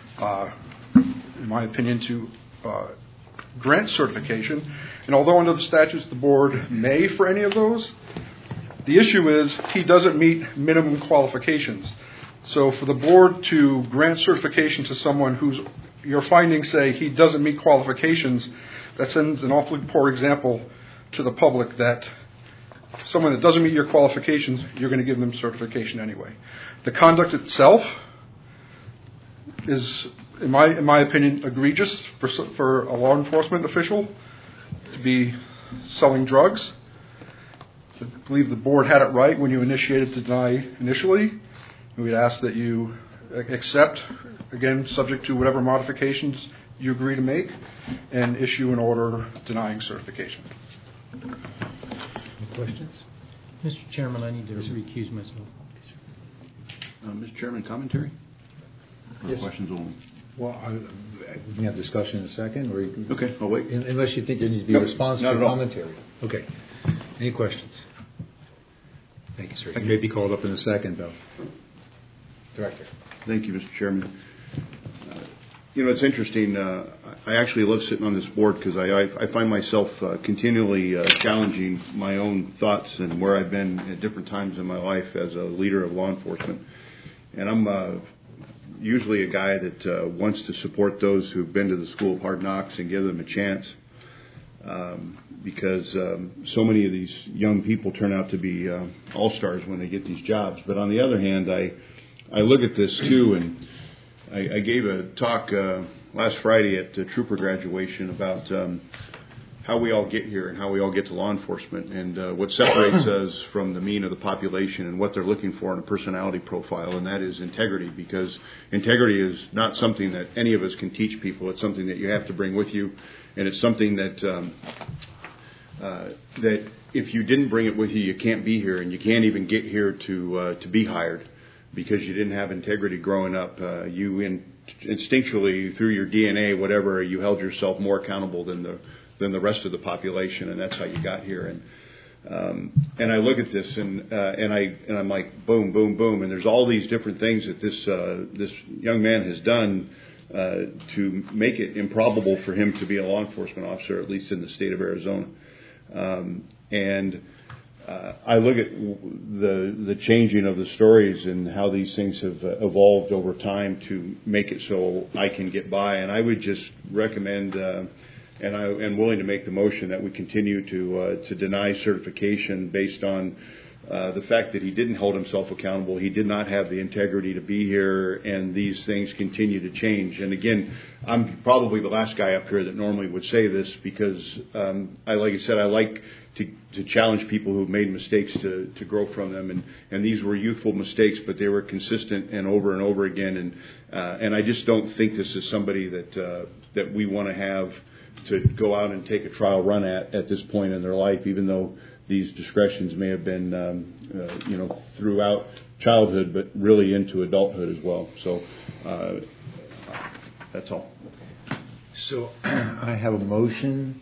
in my opinion, to grant certification. And although under the statutes the board may for any of those, the issue is he doesn't meet minimum qualifications. So for the board to grant certification to someone whose your findings say he doesn't meet qualifications, that sends an awfully poor example to the public that someone that doesn't meet your qualifications, you're going to give them certification anyway. The conduct itself is, in my opinion, egregious for a law enforcement official to be selling drugs. I believe the board had it right when you initiated to deny initially. We'd ask that you accept, again, subject to whatever modifications you agree to make, and issue an order denying certification. Any questions? Mr. Chairman, I need to recuse myself. Mr. Chairman, commentary? Yes. Questions only. Well, we can have discussion in a second, or you can, Okay, I'll wait. unless you think there needs to be a response not to at all. commentary. Okay. Any questions? Thank you, sir. You may be called up in a second, though. Director. Thank you, Mr. Chairman. It's interesting. I actually love sitting on this board because I find myself continually challenging my own thoughts and where I've been at different times in my life as a leader of law enforcement. And I'm usually a guy that wants to support those who've been to the School of Hard Knocks and give them a chance because so many of these young people turn out to be all-stars when they get these jobs. But on the other hand, I look at this too, and I gave a talk last Friday at Trooper graduation about how we all get here and how we all get to law enforcement and what separates us from the mean of the population and what they're looking for in a personality profile, and that is integrity, because integrity is not something that any of us can teach people. It's something that you have to bring with you, and it's something that that if you didn't bring it with you, you can't be here, and you can't even get here to be hired because you didn't have integrity growing up. You instinctually, through your DNA, whatever, you held yourself more accountable than the rest of the population, and that's how you got here. And I look at this and I'm like, boom, boom, boom, and there's all these different things that this young man has done to make it improbable for him to be a law enforcement officer, at least in the state of Arizona. I look at the changing of the stories and how these things have evolved over time to make it so I can get by. And I would just recommend, and I am willing to make the motion that we continue to deny certification based on the fact that he didn't hold himself accountable. He did not have the integrity to be here, and these things continue to change. And again, I'm probably the last guy up here that normally would say this because, like I said, I like to challenge people who've made mistakes to grow from them. And these were youthful mistakes, but they were consistent and over again. And I just don't think this is somebody that we want to have to go out and take a trial run at this point in their life, even though these discretions may have been, throughout childhood, but really into adulthood as well. So that's all. So I have a motion.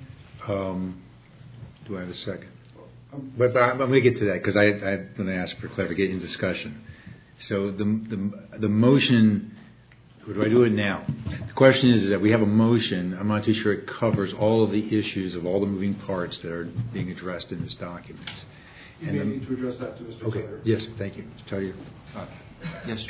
Do I have a second? But I'm going to get to that because I'm going to ask for clarification discussion. So the motion. Do I do it now? The question is that we have a motion. I'm not too sure it covers all of the issues of all the moving parts that are being addressed in this document. You may need to address that to Mr. Okay. Slater. Yes, thank you. Tell you. Yes,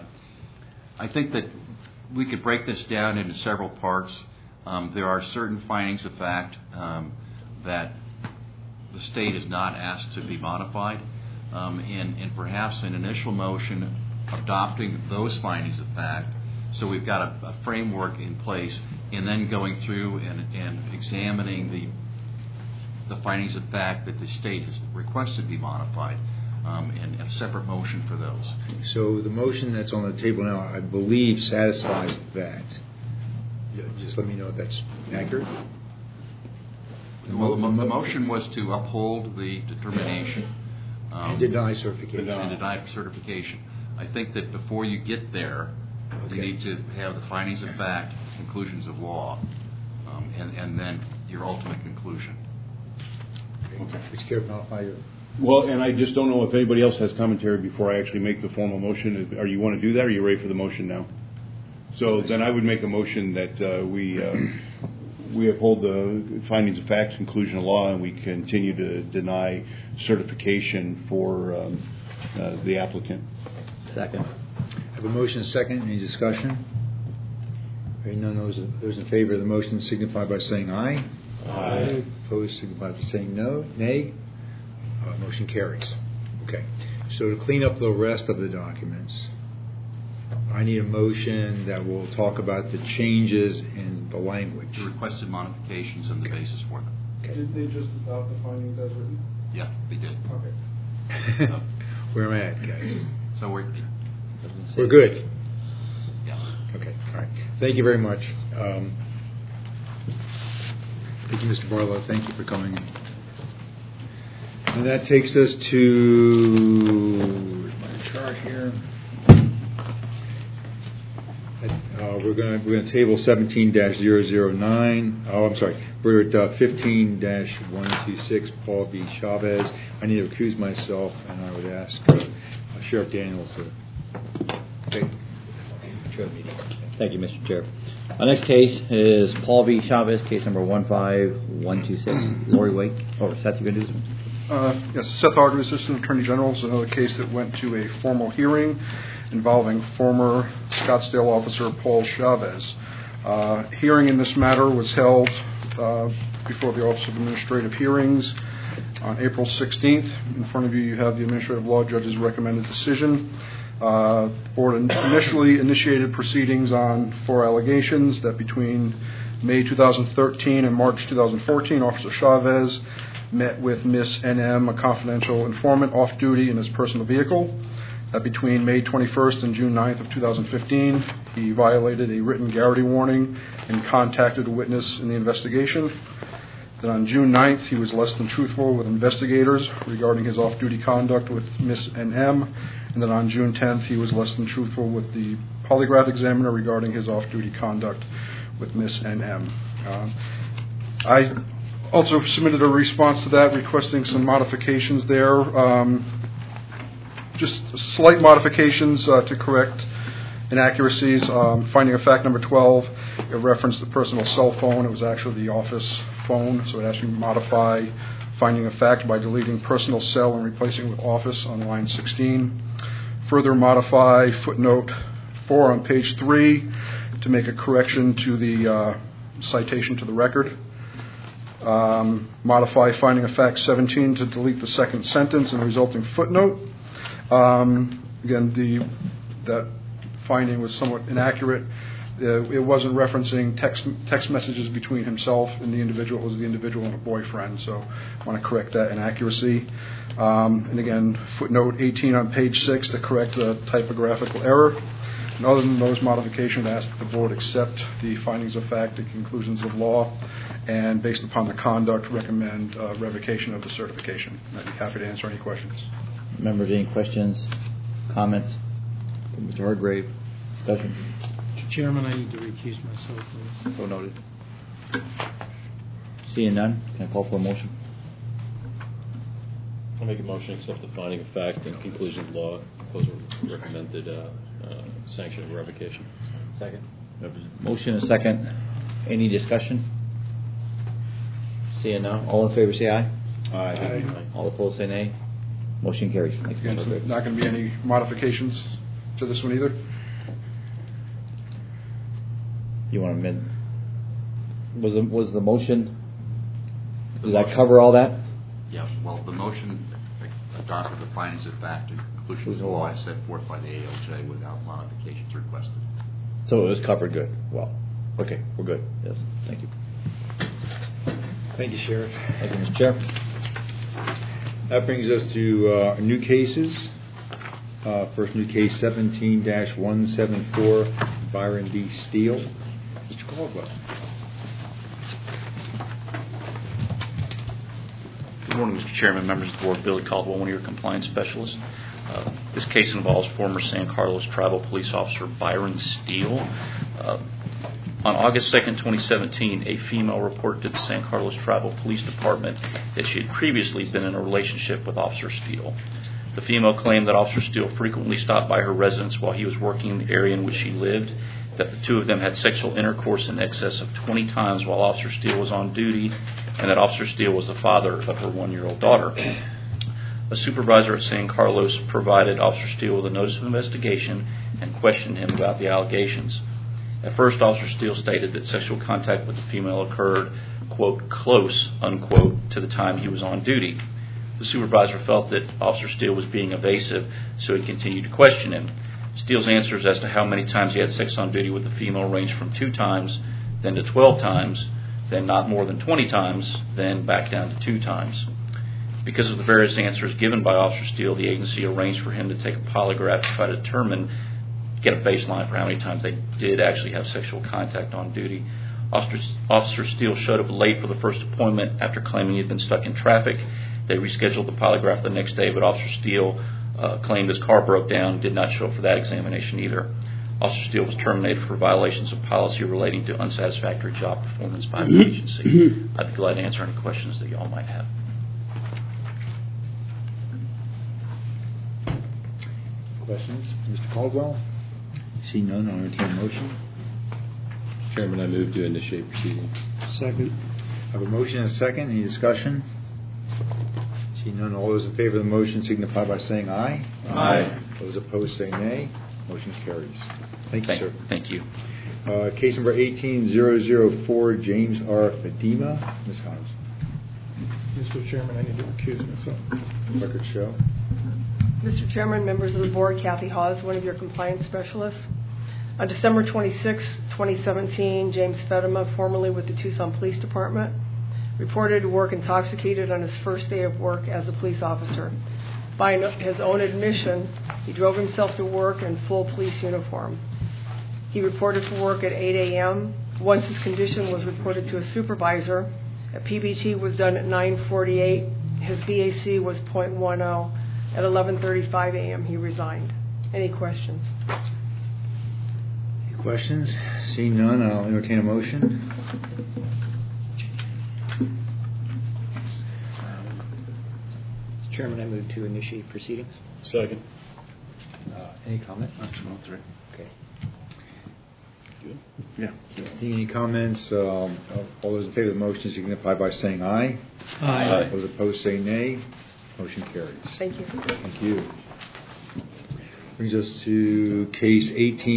I think that we could break this down into several parts. There are certain findings of fact that the state is not asked to be modified, and perhaps an initial motion adopting those findings of fact. So we've got a framework in place, and then going through and examining the findings of fact that the state has requested be modified, and a separate motion for those. So the motion that's on the table now, I believe, satisfies that. Just let me know if that's accurate. Well, the motion was to uphold the determination. And deny certification. And deny certification. I think that before you get there, you need to have the findings of fact, conclusions of law, and then your ultimate conclusion. Okay. Would you care to modify your... Well, and I just don't know if anybody else has commentary before I actually make the formal motion. Are you want to do that, or are you ready for the motion now? So then I would make a motion that we uphold the findings of facts, conclusion of law, and we continue to deny certification for the applicant. Second. I have a motion and a second. Any discussion? Hearing none, those in favor of the motion signify by saying aye. Aye. Opposed signify by saying no. Nay. Motion carries. Okay. So to clean up the rest of the documents, I need a motion that will talk about the changes in the language. The requested modifications and the basis for them. Okay. Did they just adopt the findings as written? Yeah, we did. Okay. So, Where am I at, guys? so we're good. yeah. Okay, all right. Thank you very much. Thank you, Mr. Barlow. Thank you for coming in. And that takes us to my chart here. We're going to table 17-009. Oh, I'm sorry. We're at 15-126, Paul V. Chavez. I need to recuse myself, and I would ask Sheriff Daniels to take chair of the meeting. Thank you, Mr. Chair. Our next case is Paul V. Chavez, case number 15126. Lori Wake. Oh, Seth, you going to do this one? Yes, Seth Ardrey, Assistant Attorney General, is another case that went to a formal hearing involving former Scottsdale officer Paul Chavez. Hearing in this matter was held before the Office of Administrative Hearings on April 16th. In front of you, you have the Administrative Law Judge's recommended decision. The board initially initiated proceedings on 4 allegations that between May 2013 and March 2014, Officer Chavez met with Miss NM, a confidential informant, off duty in his personal vehicle. That between May 21st and June 9th of 2015, he violated a written Garrity warning and contacted a witness in the investigation. Then on June 9th, he was less than truthful with investigators regarding his off-duty conduct with Miss NM. And then on June 10th, he was less than truthful with the polygraph examiner regarding his off-duty conduct with Miss NM. I also submitted a response to that requesting some modifications there. Just slight modifications to correct inaccuracies. Finding of fact number 12, it referenced the personal cell phone. It was actually the office phone, so it actually modify finding of fact by deleting personal cell and replacing with office on line 16. Further modify footnote 4 on page 3 to make a correction to the citation to the record. Modify finding of fact 17 to delete the second sentence and resulting footnote. Again, that finding was somewhat inaccurate. It wasn't referencing text messages between himself and the individual. It was the individual and a boyfriend, so I want to correct that inaccuracy. And again, footnote 18 on page 6 to correct the typographical error. And other than those modifications, I ask that the board accept the findings of fact and conclusions of law, and based upon the conduct, recommend revocation of the certification. I'd be happy to answer any questions. Members, any questions, comments? Mr. Hargrave, discussion. Mr. Chairman, I need to recuse myself, please. So noted. Seeing none, can I call for a motion? I'll make a motion to accept the finding of fact and conclusion of law. Recommended sanction of revocation. Second. Motion and second. Any discussion? Seeing none, all in favor say aye. Aye. All opposed say nay. Motion carries. Thank you. Again, so not going to be any modifications to this one either. You want to amend? Was the motion? Did that cover all that? Yeah, well, the motion adopted the findings of fact and conclusions of law as set forth by the ALJ without modifications requested. So it was covered good. Well, okay, we're good. Yes, thank you. Thank you, Sheriff. Thank you, Mr. Chair. That brings us to new cases. First new case, 17-174, Byron D. Steele. Mr. Caldwell. Good morning, Mr. Chairman, members of the board. Billy Caldwell, one of your compliance specialists. This case involves former San Carlos Tribal Police Officer Byron Steele. On August 2nd, 2017, a female reported to the San Carlos Tribal Police Department that she had previously been in a relationship with Officer Steele. The female claimed that Officer Steele frequently stopped by her residence while he was working in the area in which she lived, that the two of them had sexual intercourse in excess of 20 times while Officer Steele was on duty, and that Officer Steele was the father of her 1-year-old daughter. A supervisor at San Carlos provided Officer Steele with a notice of investigation and questioned him about the allegations. At first, Officer Steele stated that sexual contact with the female occurred, quote, close, unquote, to the time he was on duty. The supervisor felt that Officer Steele was being evasive, so he continued to question him. Steele's answers as to how many times he had sex on duty with the female ranged from 2 times, then to 12 times, then not more than 20 times, then back down to 2 times. Because of the various answers given by Officer Steele, the agency arranged for him to take a polygraph to try to get a baseline for how many times they did actually have sexual contact on duty. Officer Steele showed up late for the first appointment after claiming he had been stuck in traffic. They rescheduled the polygraph the next day, but Officer Steele claimed his car broke down and did not show up for that examination either. Officer Steele was terminated for violations of policy relating to unsatisfactory job performance by the agency. I'd be glad to answer any questions that you all might have. Questions? Mr. Caldwell? Seeing none, I'll entertain a motion. Chairman, I move to initiate proceedings. Second. I have a motion and a second. Any discussion? Seeing none, all those in favor of the motion signify by saying aye. Aye. Those opposed say nay. Motion carries. Thank you, sir. Thank you. Case number 18004, James R. Fadima. Ms. Hines. Mr. Chairman, I need to recuse myself. Record show. Mr. Chairman, members of the board, Kathy Hawes, one of your compliance specialists. On December 26, 2017, James Fadima, formerly with the Tucson Police Department, reported to work intoxicated on his first day of work as a police officer. By his own admission, he drove himself to work in full police uniform. He reported for work at 8 a.m. Once his condition was reported to a supervisor, a PBT was done at 9:48. His BAC was .10. At 11:35 a.m., he resigned. Any questions? Any questions? Seeing none, I'll entertain a motion. Mr. Chairman, I move to initiate proceedings. Second. Any comment? Okay. Good? Yeah. Seeing any comments? All those in favor of the motion signify by saying aye. Aye. Those opposed say nay. Motion carries. Thank you. Thank you. Brings us to case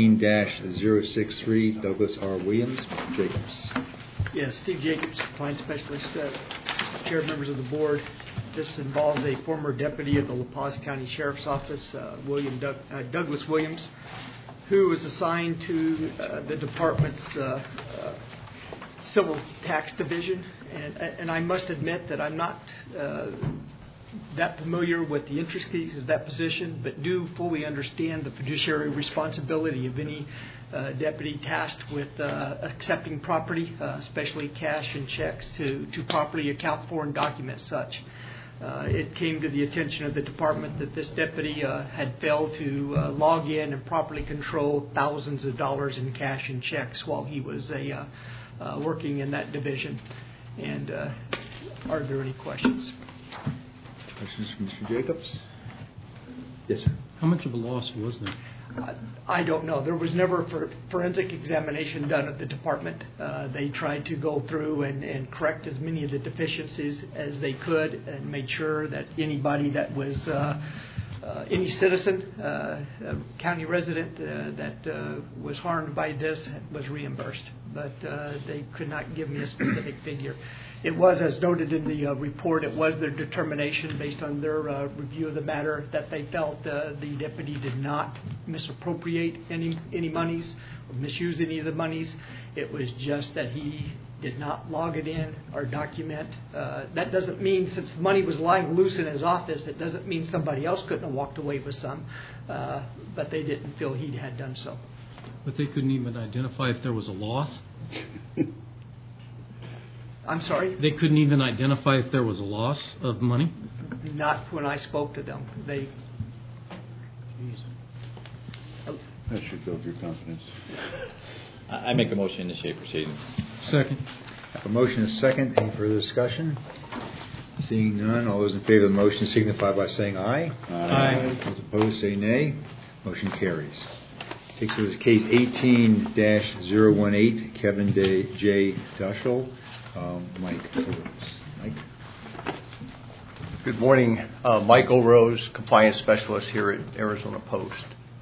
18-063, Douglas R. Williams. Jacobs. Yes, Steve Jacobs, compliance specialist, chair, members of the board. This involves a former deputy of the La Paz County Sheriff's Office, Douglas Williams, who was assigned to the department's civil tax division. And I must admit that I'm not that familiar with the intricacies of that position, but do fully understand the fiduciary responsibility of any deputy tasked with accepting property, especially cash and checks, to properly account for and document such. It came to the attention of the department that this deputy had failed to log in and properly control thousands of dollars in cash and checks while he was working in that division. And are there any questions? Questions from Mr. Jacobs? Yes, sir. How much of a loss was there? I don't know. There was never a forensic examination done at the department. They tried to go through and correct as many of the deficiencies as they could and made sure that anybody that was any citizen, county resident that was harmed by this was reimbursed. But they could not give me a specific figure. It was, as noted in the report, it was their determination based on their review of the matter that they felt the deputy did not misappropriate any monies or misuse any of the monies. It was just that he did not log it in or document. That doesn't mean, since the money was lying loose in his office, it doesn't mean somebody else couldn't have walked away with some, but they didn't feel he had done so. But they couldn't even identify if there was a loss? I'm sorry? They couldn't even identify if there was a loss of money? Not when I spoke to them. That should build your confidence. I make a motion to initiate proceedings. Second. I have a motion and a second. Any further discussion? Seeing none, all those in favor of the motion signify by saying aye. Aye. Those opposed say nay. Motion carries. Takes us to case 18-018, Kevin J. Dushel. Mike. Good morning. Michael Rose, compliance specialist here at Arizona Post.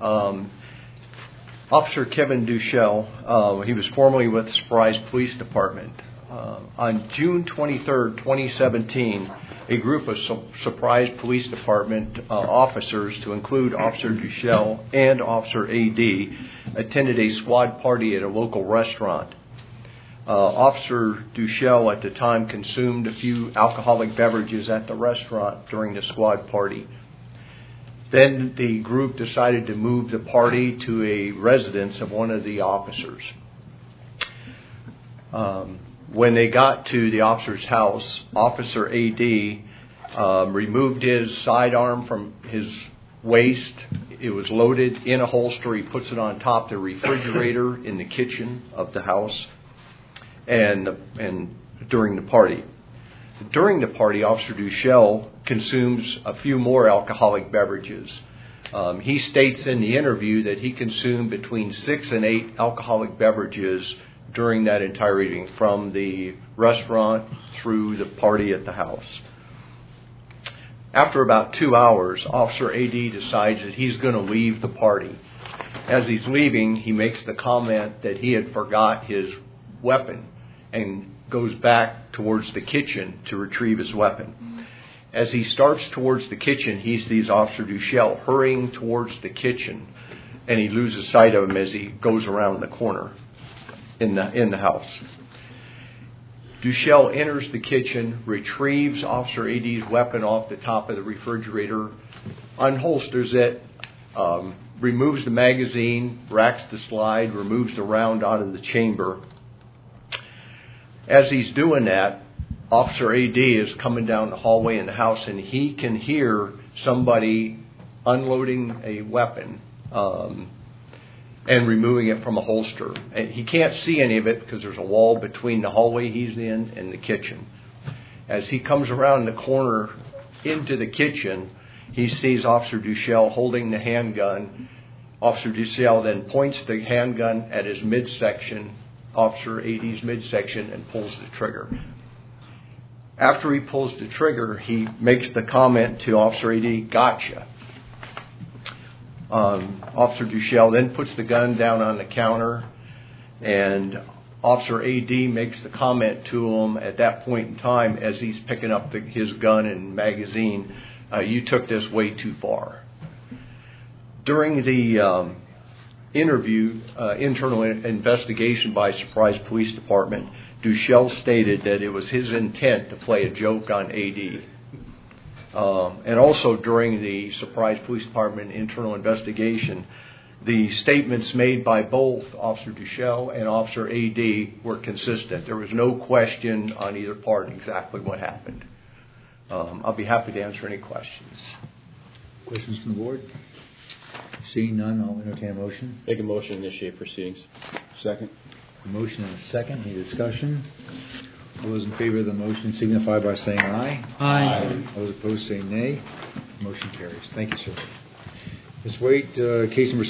Officer Kevin Dushel, he was formerly with Surprise Police Department. On June 23rd, 2017, a group of Surprise Police Department officers, to include Officer Dushel and Officer A.D., attended a squad party at a local restaurant. Officer Duchelle at the time consumed a few alcoholic beverages at the restaurant during the squad party. Then the group decided to move the party to a residence of one of the officers. When they got to the officer's house, Officer A.D. Removed his sidearm from his waist. It was loaded in a holster. He puts it on top of the refrigerator in the kitchen of the house and during the party. During the party, Officer Duchelle consumes a few more alcoholic beverages. He states in the interview that he consumed between 6 and 8 alcoholic beverages during that entire evening, from the restaurant through the party at the house. After about 2 hours, Officer A.D. decides that he's going to leave the party. As he's leaving, he makes the comment that he had forgot his weapon and goes back towards the kitchen to retrieve his weapon. As he starts towards the kitchen, he sees Officer Duchelle hurrying towards the kitchen, and he loses sight of him as he goes around the corner in the house. Duchelle enters the kitchen, retrieves Officer A.D.'s weapon off the top of the refrigerator, unholsters it, removes the magazine, racks the slide, removes the round out of the chamber. As he's doing that, Officer A.D. is coming down the hallway in the house, and he can hear somebody unloading a weapon and removing it from a holster. And he can't see any of it because there's a wall between the hallway he's in and the kitchen. As he comes around the corner into the kitchen, he sees Officer Duchelle holding the handgun. Officer Duchelle then points the handgun at his midsection, Officer A.D.'s midsection, and pulls the trigger. After he pulls the trigger, he makes the comment to Officer A.D., "Gotcha." Officer Duchelle then puts the gun down on the counter, and Officer A.D. makes the comment to him at that point in time as he's picking up his gun and magazine, "You took this way too far." During the internal investigation by Surprise Police Department, Duchelle stated that it was his intent to play a joke on A.D. And also during the Surprise Police Department internal investigation, the statements made by both Officer Duchelle and Officer A.D. were consistent. There was no question on either part exactly what happened. I'll be happy to answer any questions. Questions from the board? Seeing none, I'll entertain a motion. Make a motion to initiate proceedings. Second. A motion and a second. Any discussion? All those in favor of the motion signify by saying aye. Aye. Those opposed say nay. Motion carries. Thank you, sir. Ms. Waite, case number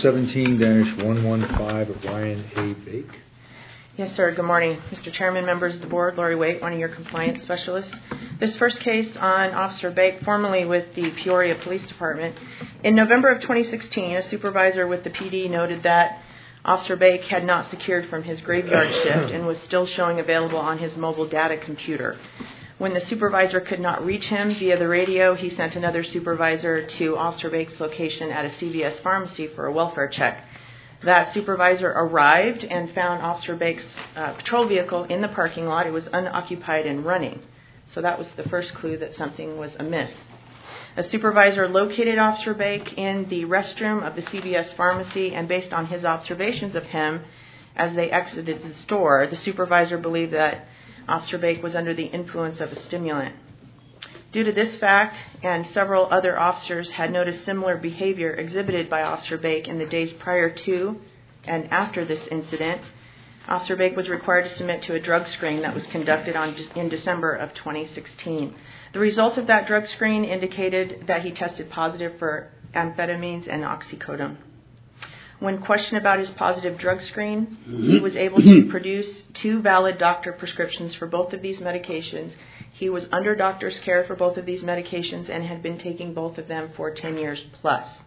17-115 of Brian A. Bake. Yes, sir. Good morning, Mr. Chairman, members of the board. Lori Waite, one of your compliance specialists. This first case on Officer Bake, formerly with the Peoria Police Department. In November of 2016, a supervisor with the PD noted that Officer Bake had not secured from his graveyard shift and was still showing available on his mobile data computer. When the supervisor could not reach him via the radio, he sent another supervisor to Officer Bake's location at a CVS pharmacy for a welfare check. That supervisor arrived and found Officer Bake's patrol vehicle in the parking lot. It was unoccupied and running. So that was the first clue that something was amiss. A supervisor located Officer Bake in the restroom of the CVS pharmacy, and based on his observations of him as they exited the store, the supervisor believed that Officer Bake was under the influence of a stimulant. Due to this fact, and several other officers had noticed similar behavior exhibited by Officer Bake in the days prior to and after this incident, Officer Bake was required to submit to a drug screen that was conducted in December of 2016. The results of that drug screen indicated that he tested positive for amphetamines and oxycodone. When questioned about his positive drug screen, he was able to produce 2 valid doctor prescriptions for both of these medications. He was under doctor's care for both of these medications and had been taking both of them for 10 years plus.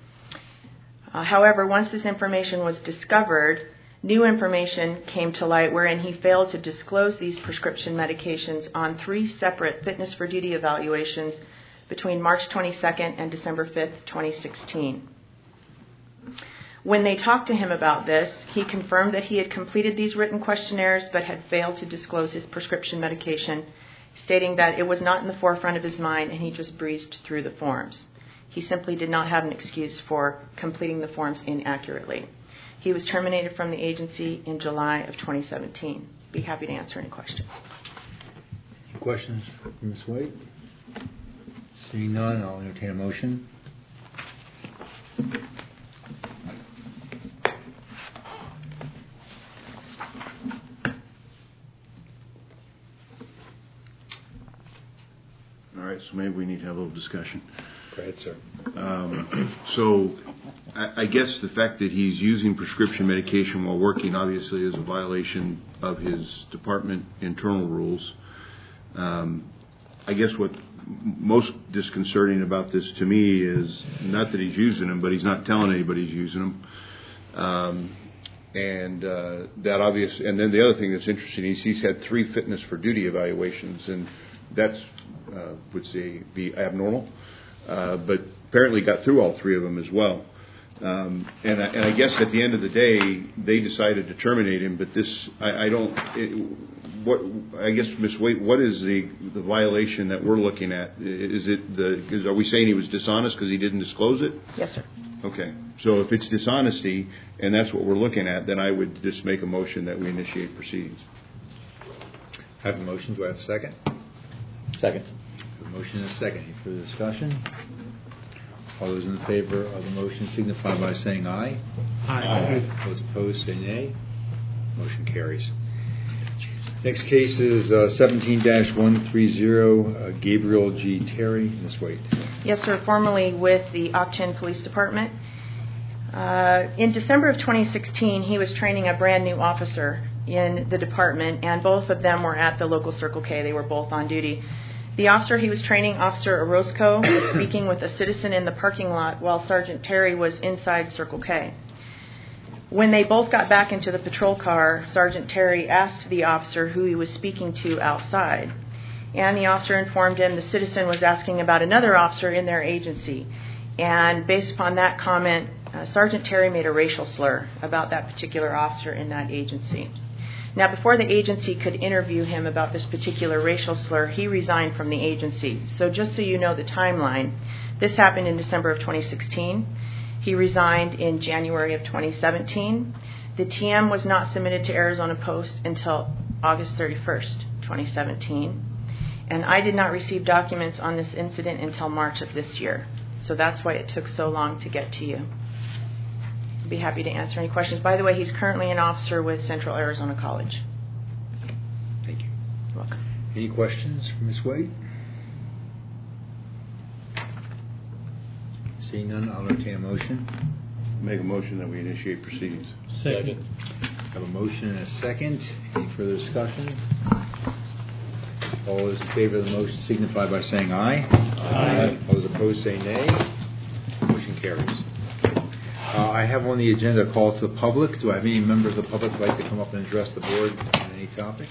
However, once this information was discovered, new information came to light wherein he failed to disclose these prescription medications on 3 separate fitness for duty evaluations between March 22nd and December 5th, 2016. When they talked to him about this, he confirmed that he had completed these written questionnaires but had failed to disclose his prescription medication, stating that it was not in the forefront of his mind and he just breezed through the forms. He simply did not have an excuse for completing the forms inaccurately. He was terminated from the agency in July of 2017. Be happy to answer any questions. Any questions for Ms. White? Seeing none, I'll entertain a motion. All right, so maybe we need to have a little discussion. Go ahead, sir. So I guess the fact that he's using prescription medication while working obviously is a violation of his department internal rules. I guess what most disconcerting about this to me is not that he's using them, but he's not telling anybody he's using them. That obvious, and then the other thing that's interesting is he's had 3 fitness for duty evaluations, and that's would say be abnormal, but apparently got through all 3 of them as well. And I guess at the end of the day, they decided to terminate him. But this, I guess, Ms. Waite, what is the violation that we're looking at? Are we saying he was dishonest because he didn't disclose it? Yes, sir. Okay. So if it's dishonesty and that's what we're looking at, then I would just make a motion that we initiate proceedings. I have a motion. Do I have a second? Second. A motion and a second. Any further discussion? All those in favor of the motion signify by saying aye. Aye. Those opposed say nay. Motion carries. Next case is 17-130, Gabriel G. Terry. Ms. Waite. Yes, sir. Formerly with the Octin Police Department. In December of 2016, he was training a brand new officer in the department, and both of them were at the local Circle K. They were both on duty. The officer he was training, Officer Orozco, was speaking with a citizen in the parking lot while Sergeant Terry was inside Circle K. When they both got back into the patrol car, Sergeant Terry asked the officer who he was speaking to outside. And the officer informed him the citizen was asking about another officer in their agency. And based upon that comment, Sergeant Terry made a racial slur about that particular officer in that agency. Now, before the agency could interview him about this particular racial slur, he resigned from the agency. So just so you know the timeline, this happened in December of 2016. He resigned in January of 2017. The TM was not submitted to Arizona Post until August 31st, 2017. And I did not receive documents on this incident until March of this year. So that's why it took so long to get to you. I'd be happy to answer any questions. By the way, he's currently an officer with Central Arizona College. Thank you. You're welcome. Any questions for Ms. Waite? Seeing none, I'll entertain a motion. Make a motion that we initiate proceedings. Second. I have a motion and a second. Any further discussion? All those in favor of the motion signify by saying aye. Aye. All those opposed say nay. Motion carries. I have on the agenda a call to the public. Do I have any members of the public who would like to come up and address the board on any topic?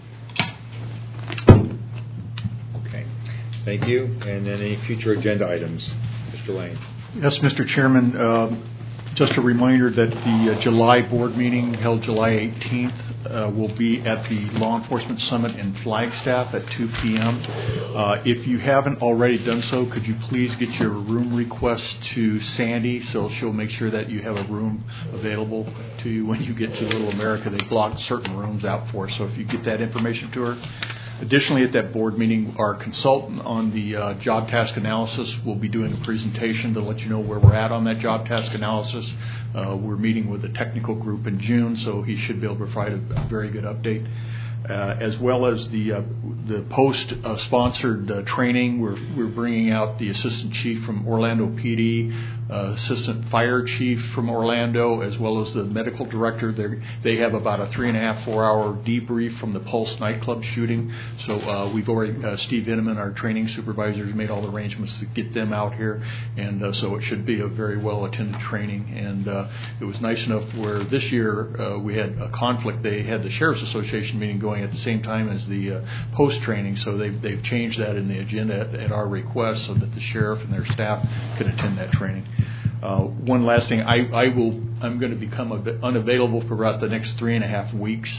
Okay. Thank you. And then any future agenda items? Mr. Lane. Yes, Mr. Chairman. Just a reminder that the July board meeting held July 18th will be at the Law Enforcement Summit in Flagstaff at 2 p.m. If you haven't already done so, could you please get your room request to Sandy so she'll make sure that you have a room available to you when you get to Little America. They blocked certain rooms out for us, so if you get that information to her. Additionally, at that board meeting, our consultant on the job task analysis will be doing a presentation to let you know where we're at on that job task analysis. We're meeting with the technical group in June, so he should be able to provide a very good update. As well as the post-sponsored training, we're bringing out the assistant chief from Orlando PD, assistant fire chief from Orlando, as well as the medical director. They have about a 3.5 to 4 hour debrief from the Pulse nightclub shooting. So we've already, Steve Vinneman, our training supervisor, has made all the arrangements to get them out here. And so it should be a very well-attended training. And it was nice enough where this year we had a conflict. They had the Sheriff's Association meeting going at the same time as the post-training. So they've changed that in the agenda at our request so that the sheriff and their staff can attend that training. One last thing, I'm going to become a bit unavailable for about the next 3.5 weeks.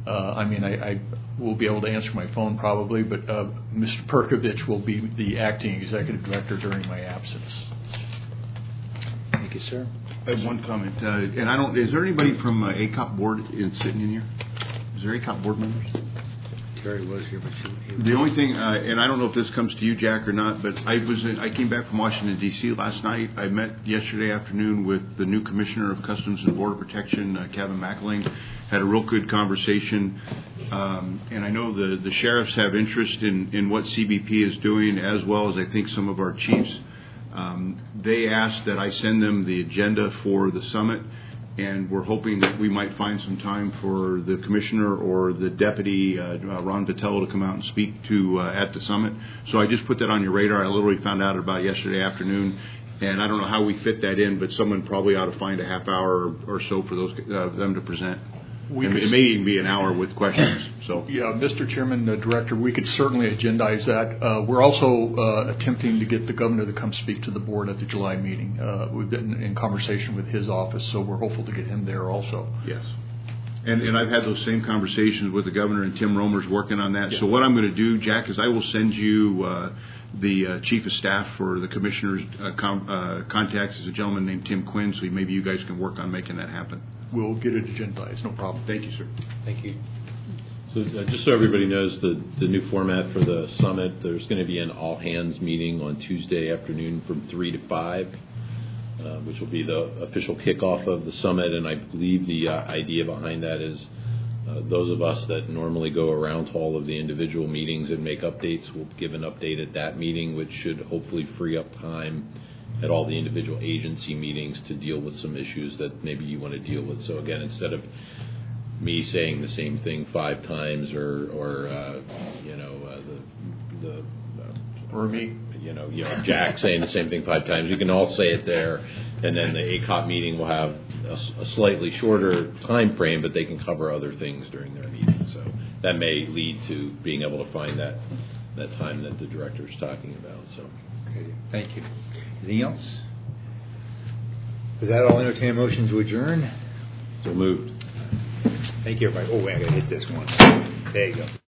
I will be able to answer my phone probably, but Mr. Perkovich will be the acting executive director during my absence. Thank you, sir. I have one comment, and I don't. Is there anybody from ACOP board sitting in here? Is there ACOP board members? Terry was here, but the only thing, and I don't know if this comes to you, Jack, or not, but I came back from Washington D.C. last night. I met yesterday afternoon with the new Commissioner of Customs and Border Protection, Kevin McEling. Had a real good conversation, and I know the sheriffs have interest in what CBP is doing, as well as I think some of our chiefs. They asked that I send them the agenda for the summit, and we're hoping that we might find some time for the commissioner or the deputy, Ron Vitello, to come out and speak to at the summit. So I just put that on your radar. I literally found out about it yesterday afternoon, and I don't know how we fit that in, but someone probably ought to find a half hour or so for them to present. It may even be an hour with questions. So, yeah, Mr. Chairman, Director, we could certainly agendize that. We're also attempting to get the governor to come speak to the board at the July meeting. We've been in conversation with his office, so we're hopeful to get him there also. Yes. And I've had those same conversations with the governor, and Tim Romer's working on that. Yeah. So what I'm going to do, Jack, is I will send you the chief of staff for the commissioner's contacts is a gentleman named Tim Quinn, so maybe you guys can work on making that happen. We'll get it agendized, no problem. Thank you, sir. Thank you. So just so everybody knows the new format for the summit, there's going to be an all-hands meeting on Tuesday afternoon from 3 to 5, which will be the official kickoff of the summit. And I believe the idea behind that is those of us that normally go around to all of the individual meetings and make updates will give an update at that meeting, which should hopefully free up time at all the individual agency meetings to deal with some issues that maybe you want to deal with. So again, instead of me saying the same thing 5 times or Jack saying the same thing 5 times, you can all say it there, and then the ACOP meeting will have a slightly shorter time frame, but they can cover other things during their meeting. So that may lead to being able to find that time that the director is talking about. So, okay, thank you. Anything else? With that, I'll entertain a motion to adjourn. So moved. Thank you, everybody. Oh, wait, I got to hit this one. There you go.